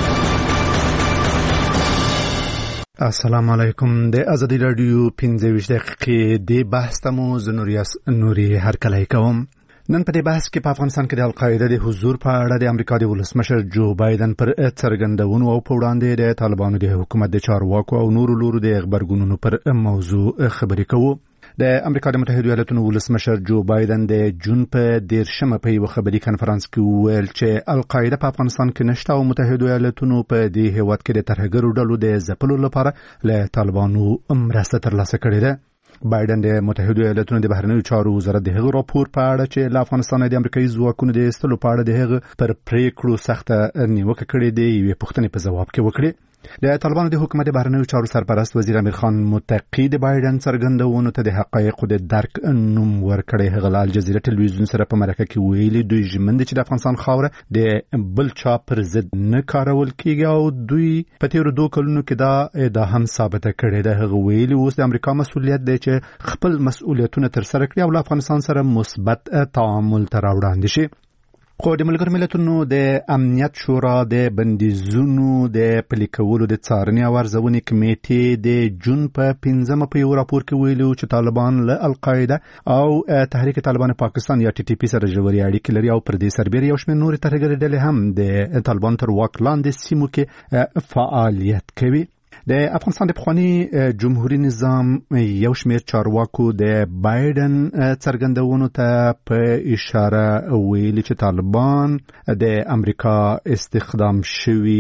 السلام علیکم. د ازادي رادیو 15 دقیقې د بحث تمو نوري هرکلی کوم. نن په دې بحث کې په افغانستان کې د القاعده د حضور په اړه د امریکا د ولسمشر جو بایدن پر څرګندونو او په وړاندې د طالبانو د حکومت د چارواکو او نورو لورو د خبرګونونو پر موضوع خبرې کوو. د امریکا د متحده ایالاتونو ولسمشر جو بایدن د جون په 13 په یو خبري کانفرنس کې ویل چې القاعده په افغانستان کې نشته او متحده ایالاتونو په دې هیواد کې د ترهګرو ډلو د ځپلو لپاره له طالبانو مرسته ترلاسه کړې ده. بایدن د متحده ایالاتونو د بهرنیو چارو وزارت د هغه راپور په اړه چې له افغانستان د امریکایي ځواکونو د ایستلو په اړه د هغه پر پریکړو سخته نیوکه کړې ده یوې پوښتنې په ځواب کې وکړي. د طالبانو د حکومت بهرنیو چارو سرپرست وزیر امیر خان متقی د بایدن څرګندونو ته د حقایقو د درک نوم ورکړی. هغه له الجزیره ټلویزیون سره په مرکه کې ویلي دوی ژمن دي چې د افغانستان خاوره د بل چا پر ضد نه کارول کیږي او دوی په تیرو 2 کلونو کې دا هم ثابته کړې ده. هغه ویلي اوس د امریکا مسؤلیت دی چې خپل مسؤلیتونه تر سره کړي او له افغانستان سره مثبت تعامل ته راوړاندې شي. خو د ملګرو ملتونو د امنیت شورا د بندیزونو د پلي کولو د څارنې او ارزونې کمیټې د جون په 15 په یو راپور کې ویلي چې طالبان له القاعده او تحریک طالبان پاکستان یا ټي ټي پی سره ژورې اړیکې لري او پر دې سربېره یو شمېر نورې ترهګرې ډلې هم د طالبان تر واک لاندې سیمو کې فعالیت کوي. د افغانستان د پخوانی جمهوریت نظام یو شمېر چارواکو د بایدن څرګندونو ته په اشاره ویلي چې طالبان د امریکا استخدام شوي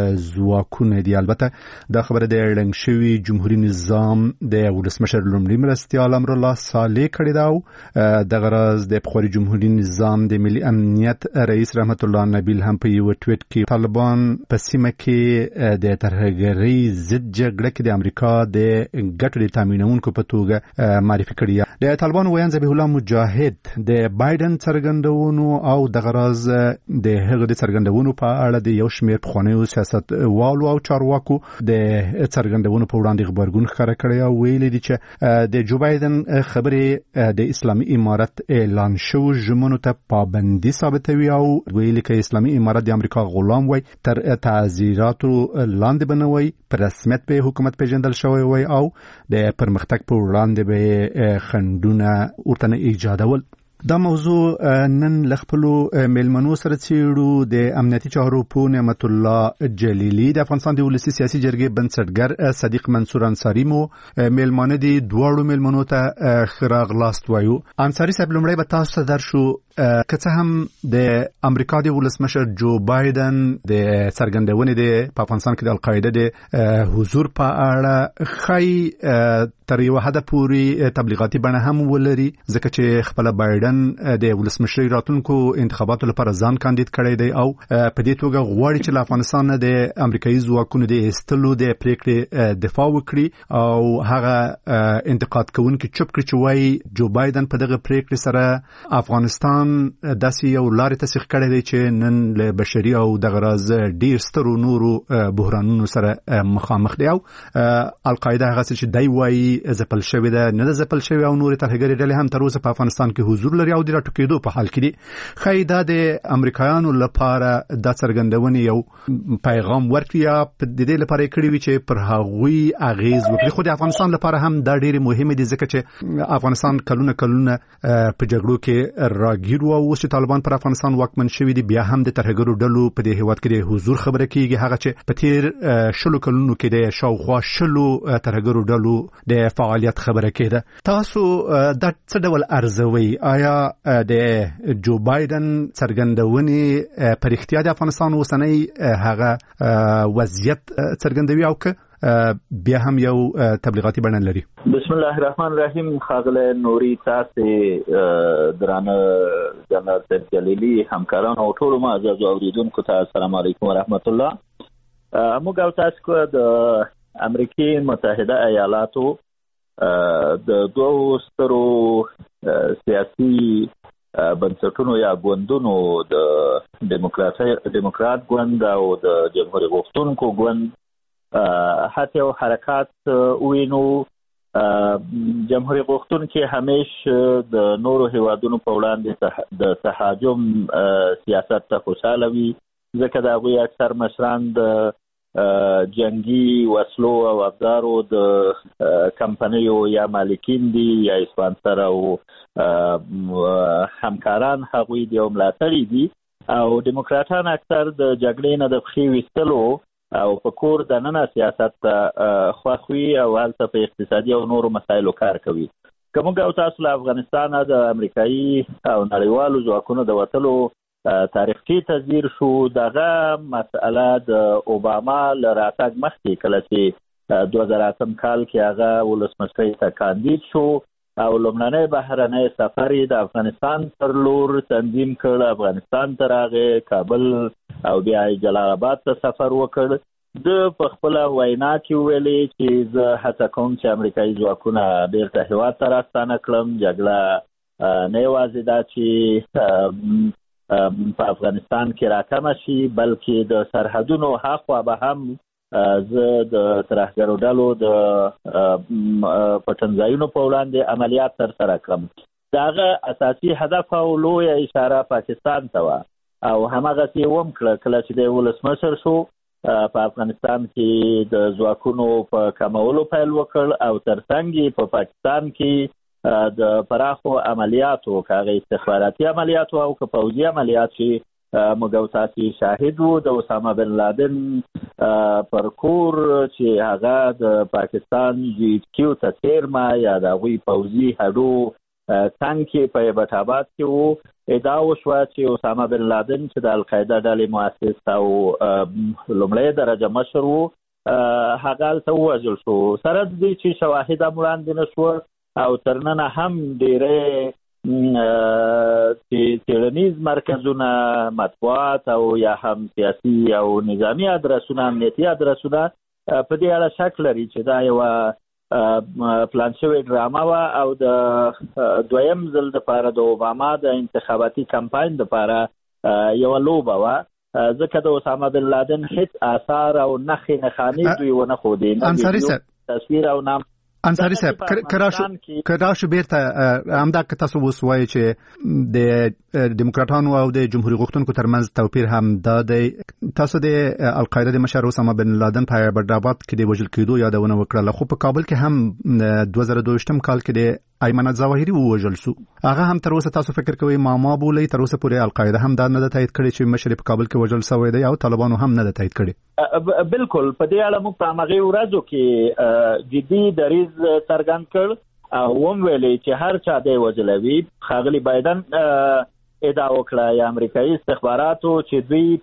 ځواکونه دي. البته دا خبره د ړنګ شوي جمهوریت نظام د ولسمشر لومړي مرستیال امرالله صالح کړې ده او دغه راز د پخوانی جمهوریت نظام د ملي امنیت رئیس رحمت الله نبیل هم په یو ټویټ کې طالبان په سیمه کې د ترهګرۍ ضد جګړه کې د امریکا د ګټو د تامینونکو په توګه معرفي کړی. د طالبان ویان ذبیح الله مجاهد د بایدن څرګندونو او د غراز د هغه د څرګندونو په اړه د یو شمېر پخوانیو سیاستوالو او چارواکو د څرګندونو په وړاندې غبرګون ښکاره کړی او ویلي دي چې د جو بایدن خبرې د اسلامي امارت اعلان شوو ژمنو ته پابندي ثابتوي او ویلي چې اسلامي امارت د امریکا غلام وای تر تعزیراتو لاندې بنوي پر رسمیت به حکومت پیژندل شوی وای او د پرمختګ په وړاندې به خنډونه ورته ایجادول. دا موضوع نن لخپلو ملمنو سره څیړو. د امنیتي چارو په نعمت الله جلیلی د افغانستان د ولسی سیاسي جرګې بنسټګر صدیق منصور انصاری مو ملمانه دي دوړو ملمنو ته خراغلاست وایو. انصاری صاحب لمړی به تاسو ته درشو که څه هم د امریکا د ولسمشر جو بایدن د څرګندونې د افغانستان کې د القاعده د حضور په اړه خی تر یو حد پورې تبلیغاتي بڼه هم ولري ځکه چې خپل بایدن د ولسمشر راتلونکو انتخاباتو لپاره ځان کاندید کړی دی او په دې توګه غواړي چې له افغانستان د امریکایي ځواکونو د ایستلو د پریکړې دفاع وکړي او هغه انتقاد کوونکي چوپ کړي چې وایي جو بایدن په دغه پریکړې سره افغانستان داسې یو لارې تسخ کړی دی چې نن له بشري او د غراز ډیر سترو نورو بحرانونو سره مخامخ دی او القاعده هغه چې دی وایي ځپل شوی ده نه ځپل شوی او نورې ترهګرې ډلې هم تر اوسه په افغانستان کې حضور لري او د راټوکېدو په حال کې دي. خی دا د امریکایانو لپاره د څرګندونې یو پیغام ورکړي یا د دې لپاره کړی وي چې پر هغوی اغیز وکړي. خو د افغانستان لپاره هم دا ډېر مهمه دي ځکه چې افغانستان کلونه په جګړو کې راګیر او اوس چې طالبان پر افغانستان واکمن شوي دي بیا هم د ترهګرو ډلو په دې هیواد کې د حضور خبره کیږي. هغه چې په تیر شلو کلونو کې د شاوخوا شلو ترهګرو ډلو د فعالیت خبره کېده. تاسو دا څه ډول ارزوي؟ آیا د جو بایدن څرګندونې پر اختیار د افغانستان اوسنۍ هغه وضعیت څرګندوي او که بیا هم یو تبلیغاتي بڼه لري؟ بسم الله الرحمن الرحیم. خاغله نوري تاسو درانه جنرال جلیلی همکاران او ټول معزز اوریدونکو ته السلام علیکم ورحمت الله. موږ تاسو کو د امریکای متحده ایالاتو د دوه سترو سیاسي بنسټونو یا ګوندونو د دیموکرات ګوند او د جمهوریت غوښتونکو ګوند حتی او حرکات وینو. جمهوریت غوښتونکي همیشه د نورو هیوادونو په وړاندې د تهاجم سیاست ته خوشاله وي ځکه د هغوی اکثر مشران د جنگي وسلو او افزارو د کمپنیو یا مالکین دي یا اسپانسر او همکاران هغوی دي او ملاتړي دي او دیموکراتان اکثر د جګړې نه د پښې ویستلو او په کور د ننه سیاست خوښوي او هلته په اقتصادي او نورو مسایلو کار کوي. که موږ او تاسو له افغانستان د امریکایي او نړیوالو ځواکونو د وتلو تاریخ کې تذیر شو دغه مسأله د اوباما له راتګ مخکې کله چې 2008 کال کې هغه ولسمشر ته کاندید شو او لومړنی بهرنی سفر د افغانستان پر لور تنظیم کړ. افغانستان ته راغی، کابل او بیا جلال آباد ته سفر وکړ د په خپل وینا کې ویلي چې زه هڅه کوم چې امریکایي ځواکونه بیرته هیواد ته راستانه کړم. جګړه نه یوازې دا چې په افغانستان کې راکمه شي بلکې د سرحدونو هاخوا به هم زه د ترهګرو ډلو د پټنځایونو په وړاندې عملیات ترسره کړم. دغه اساسي هدف او لویه اشاره پاکستان ته وه او هماغسې یې هم کړه کله چې د ولسمشر شو په افغانستان کې د ځواکونو په کمولو پیل وکړ او ترڅنګ یې په پاکستان کې د پراخو عملیاتو که هغه استخباراتي عملیاتو او که پوځي عملیات چې موږ او تاسې شاهد وو د اسامه بن لادن پر کور چې هغه د پاکستان GHQ ته څیرمه یا د هغوی پوځي هډو څنګ کې په ایبټ آباد کې وو ادعا وشوه چې اسامه بن لادن چې د القاعده ډلې مؤسس او لومړی درجه مشر وو هغه هلته ووژل شو. سره د دې چې شواهد هم وړاندې نه شوه او تر ننه هم ډېری څېړنیز مرکزونه مطبوعات او یا هم سیاسي او نظامي ادرسونه امنیتي ادرسونه په دې اړه شک لري چې دا یوه پلان شوی ډرامه وه او د دویم ځل دپاره د اوباما د انتخاباتي کمپاین دپاره یوه لوبه وه ځکه د اسامه بن لادن هیڅ آثار او نښې نښانې دوی ونه ښودې تصویر او نام. انصاری صاحب کدا شو بیرته همدا که تاسو اوس وایي چې د دیموکراتانو او د جمهوریت غوښتونکو ترمنځ توپیر هم دا دی. تاسو د القاعده د مشر اسامه بن لادن په ایبټ آباد کې د وژل کېدو یادونه وکړه خو په کابل کې هم 2022 کال کې د ایمن الظواهري ووژل شو. هغه هم تر اوسه تاسو فکر کوئ معما بولئ تر اوسه پورې القاعده هم دا نه ده تایید کړې چې مشر په کابل کې وژل شوی دی او طالبانو هم نه ده تایید کړې؟ بالکل په دې اړه موږ په همغې ورځو کې جدي دریځ څرګند کړ او ویلي چې هر چا دی وژلی وي. ښاغلي بایدن ادعا وکړه یا امریکایي استخباراتو چې دوی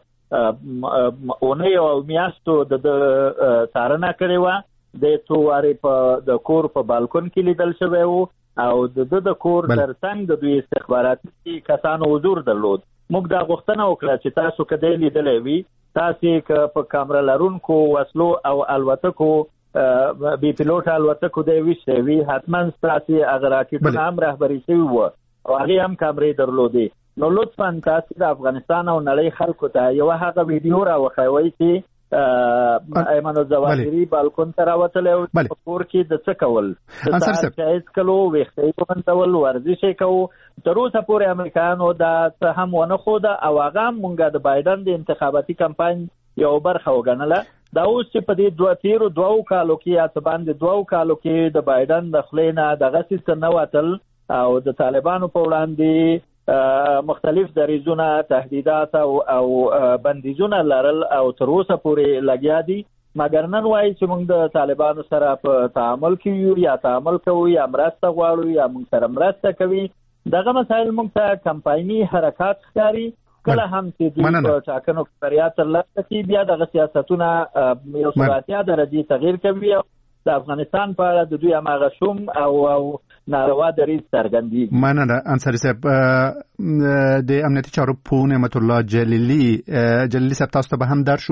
په اونیو او میاشتو د څارنه کړې وه. د څو وارې په د کور په بالکون کې لیدل شوی وو او د کور ترڅنګ د دوی استخباراتي کسانو حضور درلود. موږ دا غوښتنه وکړه چې تاسو که دی لیدلی وي تاسې که په کامره لرونکو وسلو او الوتکو بي پیلوټ الوتکو دی ویشتی وي حتما ستاسې هغه راکټونه هم رهبري شوي وو او هغې هم کامرې درلودې. نو لطفا تاسې د افغانستان او نړۍ خلکو ته یوه هغه ویډیو راوښیوئ چې ایمن الظواهري بالکون ته راوتلی او په کور کې د څه کول د سهار چای څښلو ویښته یې ومنځول ورزش یې کوو. تر اوسه پورې امریکایانو دا څه هم ونه ښوده او هغه هم مونږ د بایدن د انتخاباتي کمپاین یوه برخه وګڼله. دا اوس چې په دې تېرو 2 کالو کې یا څه باندې 2 کالو کې د بایدن د خولې نه دغسې څه نه وتل او د طالبانو په وړاندې مختلف دریځونه تهدیدات او بندیزونه لرل او تر اوسه پورې لګیا دي. مګر نن وایي چې موږ د طالبانو سره په تعامل کې یو یا تعامل کوو یا مرسته غواړو یا موږ سره مرسته کوي. دغه مسایل موږ ته کمپایني حرکات ښکاري. کله هم چې دوی په ټاکنو کې بریا ترلاسه کړي بیا دغه سیاستونه یو څه په اتیا درجې تغییر کوي او د افغانستان په اړه د دوی هماغه شوم او ناروا دریځ څرګندېږي. مننه انصاري صاحب. د امنیتي چارو پوه نعمت الله جلیلي صاحب تاسو ته به هم در شو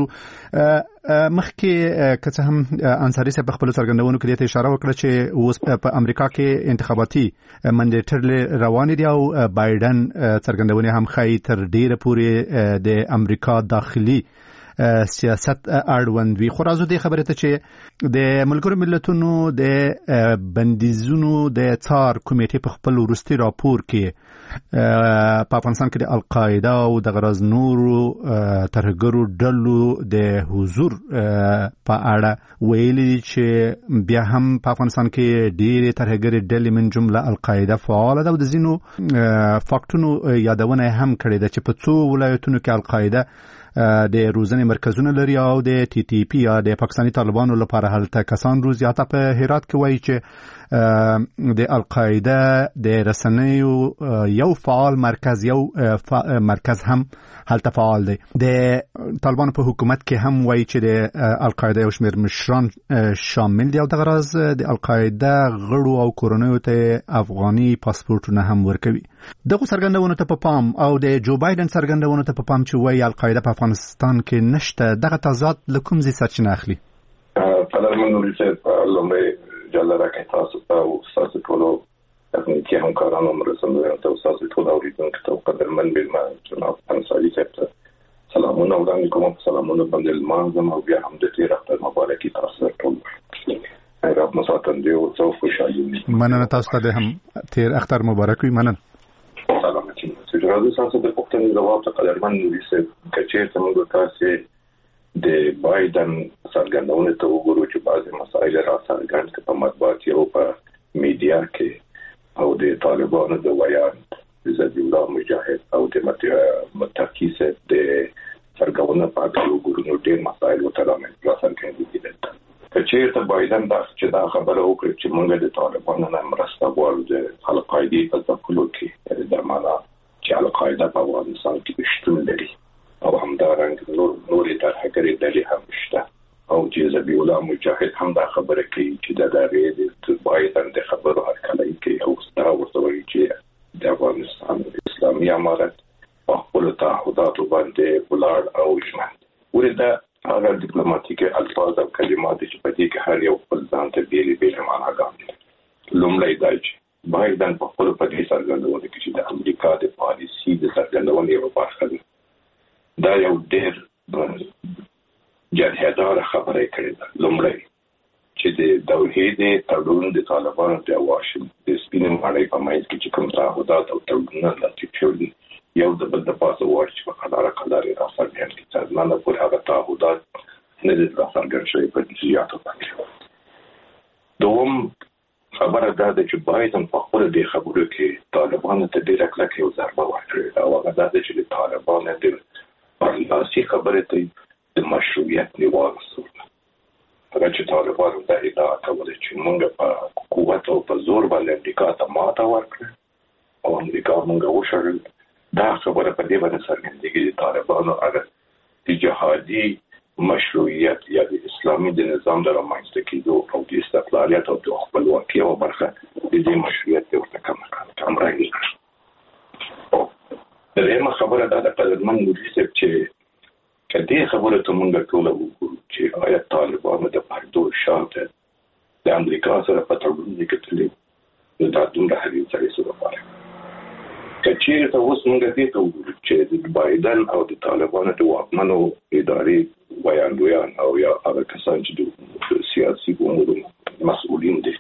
مخکې که څه هم انصاري صاحب په خپلو څرګندونو کې دې ته اشاره وکړه چې اوس په امریکا کې انتخاباتي منډې روانې دي او بایدن څرګندونې هم ښایي تر ډېره پورې د امریکا داخلي سیاست اړوند وي. خو راځو دې خبرې ته چې د ملګرو ملتونو د بندیزونو د څار کمیټې په خپل وروستي راپور کې په افغانستان کې د القاعده او د غرض نورو ترهګرو ډلو د حضور په اړه ویلي چې بیا هم په افغانستان کې ډېرې ترهګرې ډلې من جمله القاعده فعاله ده او د ځینو فاکټونو یادونه هم کړې ده چې په څو ولایتونو کې القاعده د روزنې مرکزونه لري او د TTP یا د پاکستاني طالبانو لپاره هلته کسان روزي. حتی په هرات کې وایي چې د القاعده د رسنیو یو فعال مرکز هم هلته فعال دی. د طالبان په حکومت کې هم وایي چې د القاعده یو شمېر مشران شامل دي او دغه راز د القاعده غړو او کورنیو ته افغاني پاسپورتونه هم ورکوي. دغه څرګندونو ته په پام او د جو بایدن څرګندونو ته په پام چې وایي القاعده په افغانستان کې نشته، دغه تضاد له کوم ځای سرچینه اخلي؟ قدرمن نوري صاحب، لومړی جلا راکړئ تاسو ته او تاسو ټولو تخنیکي همکارانو مرستندویانو ته او تاسو ټولو اورېدونکو ته قدرمن میلمه جناب انصاري صاحب ته سلامونه وړاندې کوم. په سلامونه باندې لمانځم او بیا هم د تېر اختر مبارکي تاسو ټول رب مساتندې او څو خوشحالي. مننه تاسو ته هم تېر اختر مبارک وي. مننه. سلامتی. سجراده تاسو د پوښتنې جواب ته قدرمن نوري صاحب کچې ته موږ تاسو د بایدن څرګندونه ته وګورو چې بعضې مسایل راڅرګند کړي په مطبوعاتي او په میډیا کې او د طالبانو د ویان ضد الله مجاهد او د متقی صاحب د څرګندونه په اړه وګورو نو ډېر مسایل ورته راڅرګند دي. کچې ته بایدن دا چې دا خبره وکړي چې موږ د طالبانو نه مرسته غواړو د القاعده په ځپلو کې د معنا چې القاعده په افغانستان کې شتون لري او همدارنګه نورې ترهګرې ډلې هم شته او چې ضد الله مجاهد هم دا خبره کوي چې د دغه د بایدن د خبرو هرکلی کوي او دا ورته وایي چې د افغانستان اسلامي امارت په خپلو تعهداتو باندې ولاړ او ژمن. ورته هغه ډیپلوماټیک الفاظ او کلمات چې په دې کې هر یو خپل ځان ته بیلې معناګانې لري. لومړی دا چې بایدن په خپلو په دې څرګندونه کې چې د امریکا د پالیسي د څرګندونې یوه برخه ده، دا یو ډېر جرهدار خبره کړې ده. لومړی چې د توحید تړون د طالبانو د واشنګټن د سپینې ماڼۍ په منځ کې چې کوم تعهدات او تړونونه لاسلیک شوي دي یو د بل د پاسه واش چې په قدر راڅرګند کړي چې نه پورې هغه تعهدات نه دي راڅرګند شوي په جزئیاتو باندې. دوم خبره دا ده چې بایدن په خپل د خبرو کې طالبانو ته ډېر کلک یو ضربه ورکړې ده او هغه دا ده چې طالبانو د پرلاسي خبره ته د مشروعیت نیول وسوله. هغه چې طالبانو دا ادعا کوله چې موږ په قوت او په زور باندې امریکا ته ماته ورکړه او امریکا موږ وشړل، دا خبره په دې باندې څرګندېږي چې طالبانو هغه د جهادي مشروعیت یا د اسلامي د نظام د رامنځته کېدو او د استقلالیت او د خپلواکۍ او برخه د دې مشروعیت ورته کمرنګي کړه. درېیمه خبره دا ده قدرمن نوري صاحب چې کدې خبره ته موږ ټول وګورو چې آیا طالبانو د پردو شاته د امریکا سره په تړون کې تللي نو دا دومره حدیث سره سره پاره کچېرې ته اوس موږ دې ته وګورو چې د بایدن او د طالبانو د واکمنو ادارې ویاندویان او یا هغه کسان چې د سیاسي امورو مسؤلین دي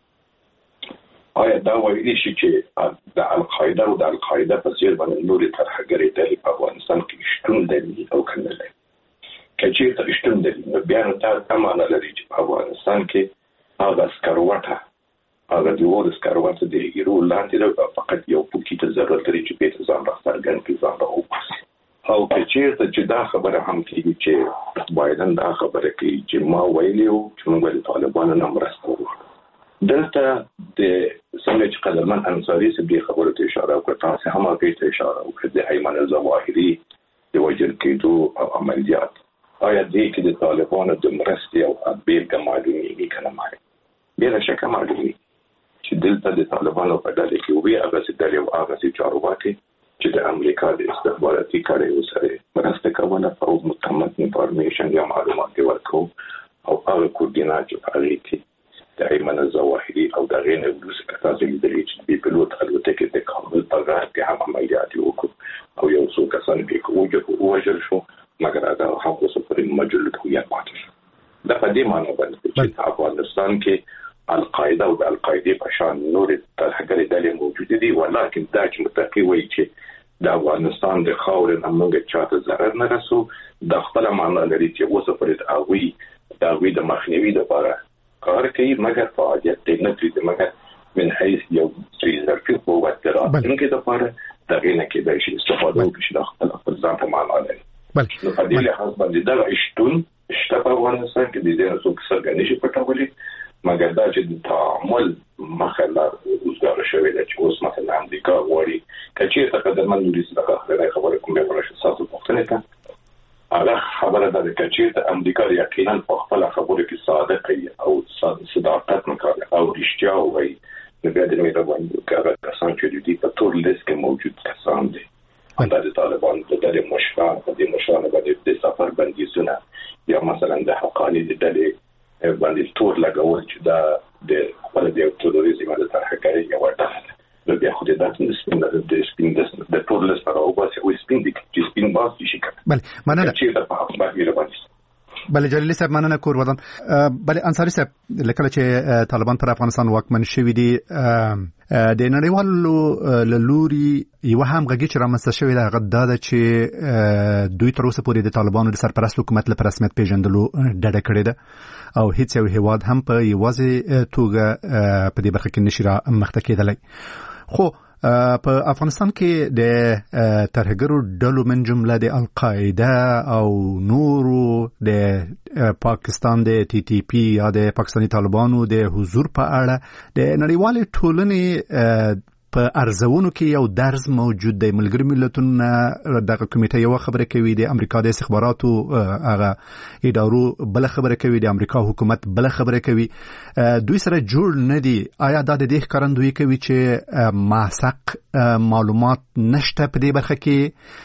آیا دا وایي شي چې د القاعده او د القاعده په څیر باندې نورې ترهګرې ډلې په افغانستان کې شتون لري او که نه لري؟ کچې ته شتون لري نو بیا نو دا معنا لري چې په افغانستان کې هغه سکروټه هغه د اور سکروټه د هیرو لاندې فقط یو پوکي ته ضرورت لري چې په ځان راڅرګند کړي ځان راوباسي. او کچې ته چې دا خبره هم کېږي چې بایدن دا خبره کوي چې ما ویلي وو چې موږ د طالبانو نه مرسته وکړو. دلته د څنګه چې قدرمن انصاري صاحب دې خبرو ته اشاره وکړه، تاسو هم هغې ته اشاره وکړه د ایمن ظواهري د وژل کېدو او عملیات. آیا دې کې د طالبانو د مرستې او بېلګه معلومېږي که نه معلومېږي؟ بېله شکه معنوي چې دلته د طالبانو په ډله کې وي هغسې ډلې او هغسې چارواکي چې د امریکا د استخباراتي کړیو سره مرسته کوله او متمت انفارمیشن یا معلومات ورکوو او هغه کوردینات چې په هغې کې د ایمن ظواهري او د هغې نه وروسته که تاسو لیدلي چې د پیلوټ الوتکې د کابل په غار کې هم عملیات یې وکړو او یو څو کسان پکې ووژل شو مګر هغه هم اوس پورې مجهول هویت پاتې شو. دا په دې معنی باندې چې په افغانستان کې القاعده او د القاعده په شان نورې ترهګرې ډلې موجودې دي، ولکن دا چې متقي وایي چې د افغانستان د خاورې نه موږ چاته ضرر نه رسو، دا خپله معنی لري چې اوس پورې د هغوی د مخنیوي دپاره کار کوي مګر فعالیت دی نه کوي، مګر من حیث یو ظرفي قوت د راتلونکي دپاره د هغې نه کېدای شي استفاده وکړي چې دا خپل ځان په معنا لري. نو په دې لحاظ باندې دغه شتون شته په افغانستان کې د دې نه څوک څرګند نشي پټولی، مګر دا چې د تعامل مخاله وزګار شوی د چې اوس مثلا امریکا غواړي چې څه قدر من لري څه خبره کوم به ورشي تاسو پوښتنه کوي هغه خبره ده چې د امریکا یقینا په خپل خبره کې صادق او صداقت نکاله او رښتیا وایي نو بیا د نوې رواني کار کسان چې دي په ټول لیست کې موجود کسان دي د طالبان د مشران باندې د سفر بندیزونه یا مثلا د حقانی د ډلې باندې تور لګول چې د خپل د تروریزم د ترهګرۍ یو ډله بیا خو د سپین د ټول لیست راو باسي او سپین د سپین باس شي کړه بله مننه چې د په باندې رواني بله جلیلی صاحب مننه کور ودان بله انصاری صاحب لکه چې طالبان پر افغانستان واکمن شوی دي د نړیوالو لوري یو هم غږی چې رامنځته شوی دا غدا چې دوی تر اوسه پورې د طالبانو د سرپرست حکومت لپاره رسمیت پیژندلو ډډه کړې ده او هیڅ یو هیواد هم په یوازې توګه په دې برخه کې نشي را مخته کېدلی خو په افغانستان کې د ترهګرو ډلو من جمله د القاعده او نورو د پاکستان د ټي ټي پی یا د پاکستاني طالبانو د حضور په اړه د نړیوال ټولنې په ارزونو کې یو درز موجود دی ملګری ملتونه دغه کمیټه یو خبره کوي د امریکا د استخباراتو هغه ادارو بل خبره کوي د امریکا حکومت بل خبره کوي دوی سره جوړ نه دي آیا دا د دې ښکارندویي کوي چې موثق معلومات نشته په دې برخه کې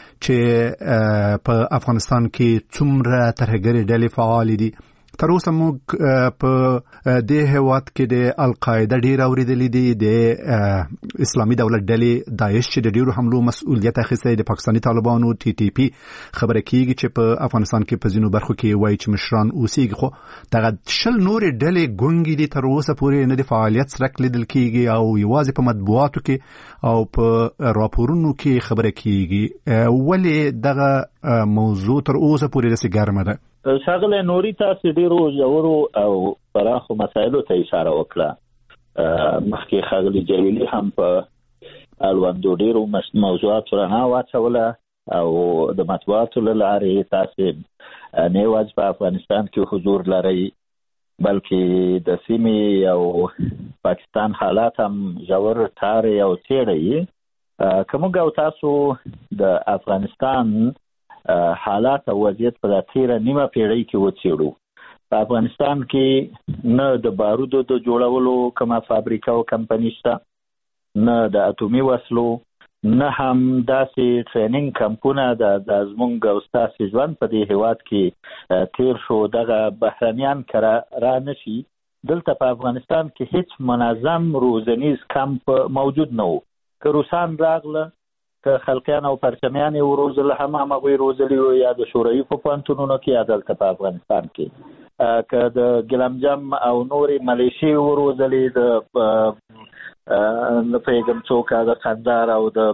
چې په افغانستان کې څومره ترهګري ډلې فعال دي تر اوسه موږ په دې هیواد کې د القاعده ډیر اوریدلې دي د اسلامي دولت ډلې داعش چې د ډیرو حملو مسؤلیت اخیستی د پاکستاني طالبانو ټي ټي پی خبره کیږي چې په افغانستان کې په ځینو برخو کې وایي چې مشران اوسېږي خو دغه شل نورې ډلې ګونګې دي تر اوسه پورې نه د فعالیت څرک لیدل کیږي او یوازې په مطبوعاتو کې او په راپورونو کې خبره کیږي ولې دغه موضوع تر اوسه پورې داسې ګرمه ده شاغله نوري تاسو ډیرو ژورو او پراخو مسایلو ته اشاره وکړه مخکې خاغلی جلیلی هم په الوندو ډیرو موضوعات رانه واچوله او د مطبوعاتو له لارې تاسو نه واجب په افغانستان کې حضور لري بلکې د سیمې او پاکستان حالات هم ژور تار او څېړي کوم ګاو تاسو د افغانستان حالات او وضعیت په تیره نیمه پیړۍ کې وڅېړو په افغانستان کې نه د بارودو د جوړولو کومه فابریکه او کمپنی شته نه د اټومي وسلو نه هم داسې ټریننګ کمپونه د زمونږ او ستاسو ژوند په دې هیواد کې تیر شو دغه بهرنیان را نشي دلته په افغانستان کې هیڅ منظم روزنیز کمپ موجود نه و که روسان راغله که خلقیان او پرچمیان وروزل هم غوي روزلی یا د شوروي په پانتونونو کې عدالت په افغانستان کې که د ګلمجم او نوري ملیشي وروزلی د پیغام څوک د قندار او د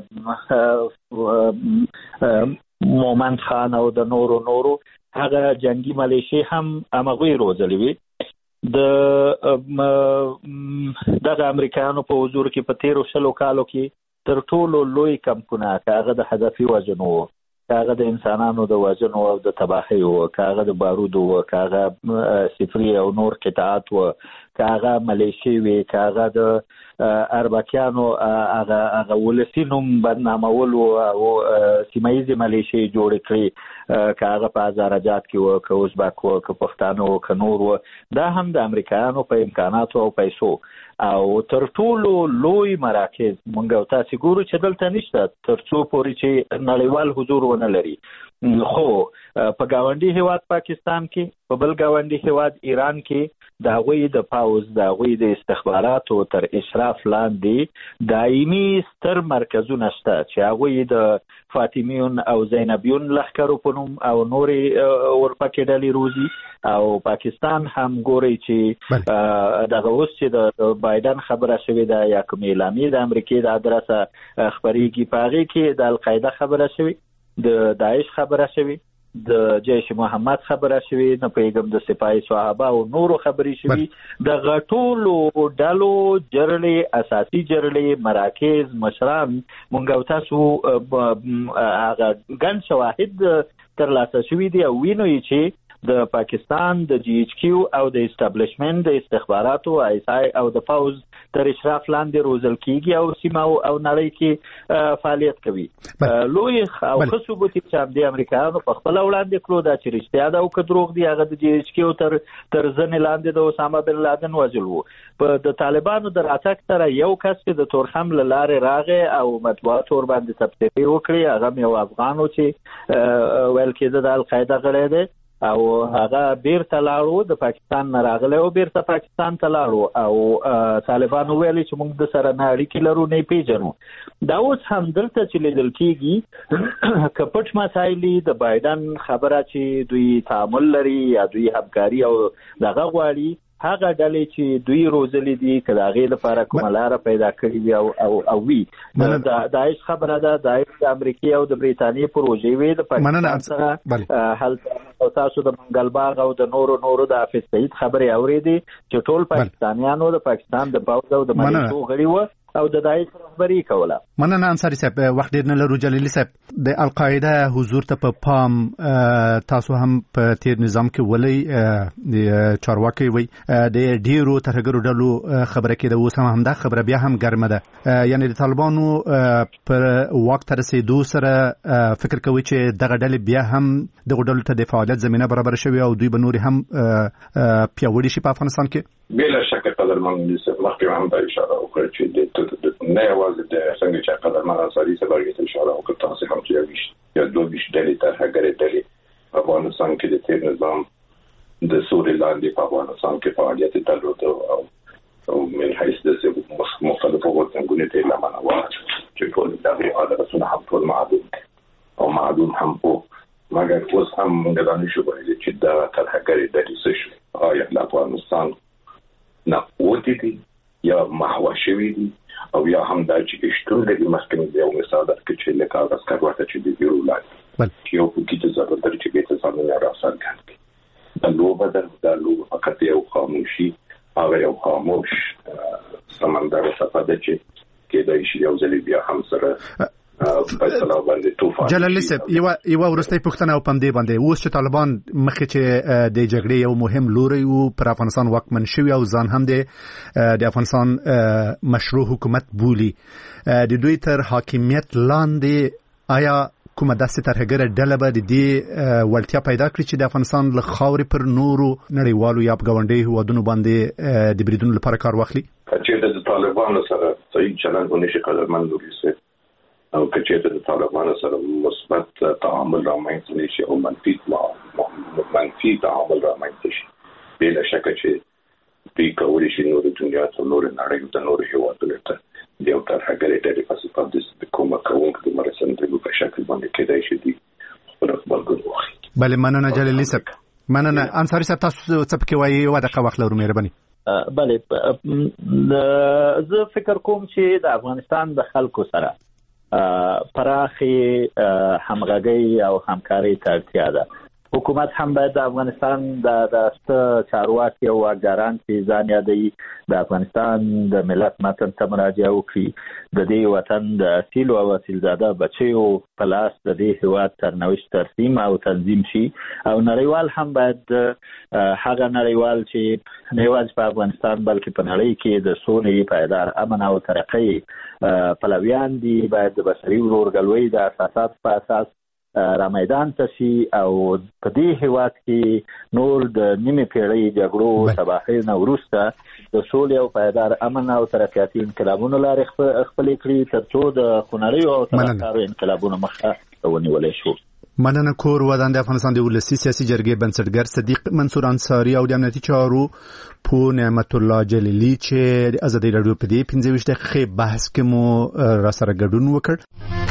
مومند خان او د نورو هغه جنگي ملیشي هم غوي روزلی وي د امریکایانو په حضور کې په 13 کالو کې تر ټولو لوی کمپونه کاغه د هدفي وژنو کاغه د انسانانو د وژنو او د تباہي او کاغه د بارودو او کاغه صفري او نور قطعات او کاغه ملیشي وی کاغه د اربکیانو هغه ولسینوم بدنامول او سیمایي ملیشي جوړ کړی کاغه په ازارجات کې او کوزبک او پښتانو او کنور دا هم د امریکایانو په امکاناتو او پیسو او تر ټولو لوی مراکز مونږ او تاسو ګورو چې دلته نشته تر څو پورې چې نړیوال حضور ونه لري خو په گاونډي هیواد پاکستان کې په بل گاونډي هیواد ایران کې د هغوی د پاوز د هغوی د استخباراتو تر اشراف لاندې دایمي ستر مرکزونه شته چې هغوی د فاطمیون او زینبیون لښکرو په نوم او نوري ورپکې ډلې روزي او پاکستان هم ګوري چې دغه اوس چې د بایدن خبره شوې ده یا کوم اعلامیه د امریکای د ادرسه خبريږي پاغي کې د القاعده خبره شوې د داعش خبره شوې د جیش محمد خبره شوې نه پیغام د سپای صحابه او نورو خبري شوې د غټولو ډلو جرړې اساسي جرړې مراکز مشران مونږ تاسو هغه ګڼ شواهد تر لاسه شوې دي او وینو چې د پاکستان د جی ایچ کیو او د اسټابلیشمنت د استخباراتو آی اس آی او د پاوز تر اشراف لاندې روزل کیږي او سیمه او نړۍ کې فعالیت کوي. لوی او خصوصي چې د امریکایانو په خپل وړاندې کړو دا چې رښتیا ده او که دروغ دي هغه د جی ایچ کیو تر ځنې لاندې د اسامه بن لادن وژل وو. په د طالبانو د راتګ سره یو کس چې د تورخم له لارې راغی او مطبوعات ور باندې تبصرې وکړي هغه یو افغانو چې ویل کېده د القاعده غړی دی او هغه بیرته لاړو د پاکستان نه راغلی او بیرته پاکستان ته لاړو او طالبانو ویلي چې موږ د سره نه اړیکې لرو نه پیژنو. دا اوس هم دلته چې لیدل کېږي که پټ مسایل د بایدن خبره چې دوی تعامل لري یا دوی همکاري او دغه غواړي هغه ډلې چې دوی روزلې دي که د هغې لپاره کومه لاره پیدا کړې وي او وي د داعش خبره ده داعش د امریکې او د بریتانیې پروژې وي د پاکستان سره هلته او تاسو د منګلباغ او د نورو د حافظ سعید خبرې اورېدې چې ټول پاکستانیانو د پاکستان د پوځ او د ملیشو غړي وو او د داعش رهبري کوله. مننه انصاري صاحب. وخت ډیر نه لرو. جلیلي صاحب د القاعده حضور ته په پام تاسو هم په تیر نظام کې ولې د چارواکي وي د ډیرو ترهګرو ډلو خبره کې د اوس هم دا خبره بیا هم ګرمه ده یعنی د طالبانو پر وخت رسیدو سره فکر کوي چې دغه ډلې بیا هم دغه ډلو ته د فعالیت زمينه برابر شوي او دوی به نور هم پیاوړي شي په افغانستان کې. بلا شک قدرمن مخکې هم دا اشاره وکړه چې نه یوازې د څنګه چې قدرمن انصاري صاحب اشاره وکړه تاسو هم چې یا دوه ډلې ترهګرې ډلې افغانستان کې د تیر نظام د سوري لاندې په افغانستان کې فعالیت درلود او من حیث د مختلفو غورځنګونو ته لمنه واچ چې ټول دغه ادرسونه هم ټول معدوم هم وو مګر اوس هم موږ دا نشو ویلی چې دا ترهګرې ډلې څه شو آیا د افغانستان نه وتی دي یا محو شوي دي او یا هم دا چې شتون لري مخکې د یو مثال درکړي چې لکه عسكر ورته چې دی ویلای یو په کې چې زړه درې چې به څه نه راځي ګڼي د لو بدل د لو فقط یو خاموشي هغه یو خاموش سمندر صفاده چې کېدای شي یو ځل بیا هم سره جلال صاحب یو ورستۍ پښتنه او پم دې باندې اوس چې طالبان مخکې چې د جګړې یو مهم لوري او پر افغانستان واکمن شوی او ځان هم د افغانستان مشروع حکومت بولی د دوی تر حاکمیت لاندې آیا کومه داسې ترهګره ډله به د دې وړتیا پیدا کړي چې د افغانستان له خاورې پر نورو نړیوالو یا افغاني هیوادونو باندې د بریدونو لپاره کار واخلي؟ چې د طالبانو سره صحیح چلند ونشي قدرمن لوري او کچېته د طالبانو سره مثبت تعامل رامنځته شي او منفي تعامل رامنځته شي بلا شک چې دوی کولی شي نور دنیا ته نور نړۍ ته نور هیوادونو ته د یو ترهګرې ډلې په صفت د کومه کوونکو د مرسندګو په شکل باندې کېدای شي دي خپل خپلګون واخلي. بله مننه جلیلي صاحب. مننه انصاري صاحب. تاسو څه پکې وایي یو دقیقه وخت لرو مهرباني. بله زه فکر کوم چې د افغانستان د خلکو سره پراخي همغږي او همکاري ته اړتیا ده. حکومت هم باید د افغانستان د چارواکي او واکداران چې ځان یادوي د افغانستان د ملت متن ته مراجعه وکړي د دې وطن د اصیل او اصیلزاده بچیو په لاس د دې هېواد سرنوشت ترسیم او تنظیم شي او نړیوال هم باید هغه نړیوال چې نه یوازې په افغانستان بلکې په نړۍ کې د سولې پایدار امن او ترقۍ پلویان دي باید د بشري ورورګلوۍ د اساسات په اساس را میدان ته شي او په دې هیواد کې نور د نیمه پیړۍ جګړو تباهۍ نه وروسته د سولې او پایدار امن او ترقیاتي انقلابونو لارې خپلې کړي ترڅو د خونړیو او تبهکارو انقلابونو مخه ونیولی شو. مننه. کور ودان د افغانستان د ولسي سیاسي جرګې بنسټګر صدیق منصور انصاري او د امنیتي چارو پو نعمت الله جلیلی چې د ازادي راډیو په دې 15 دقیقې بحث کې مو را سره ګډون وکړ.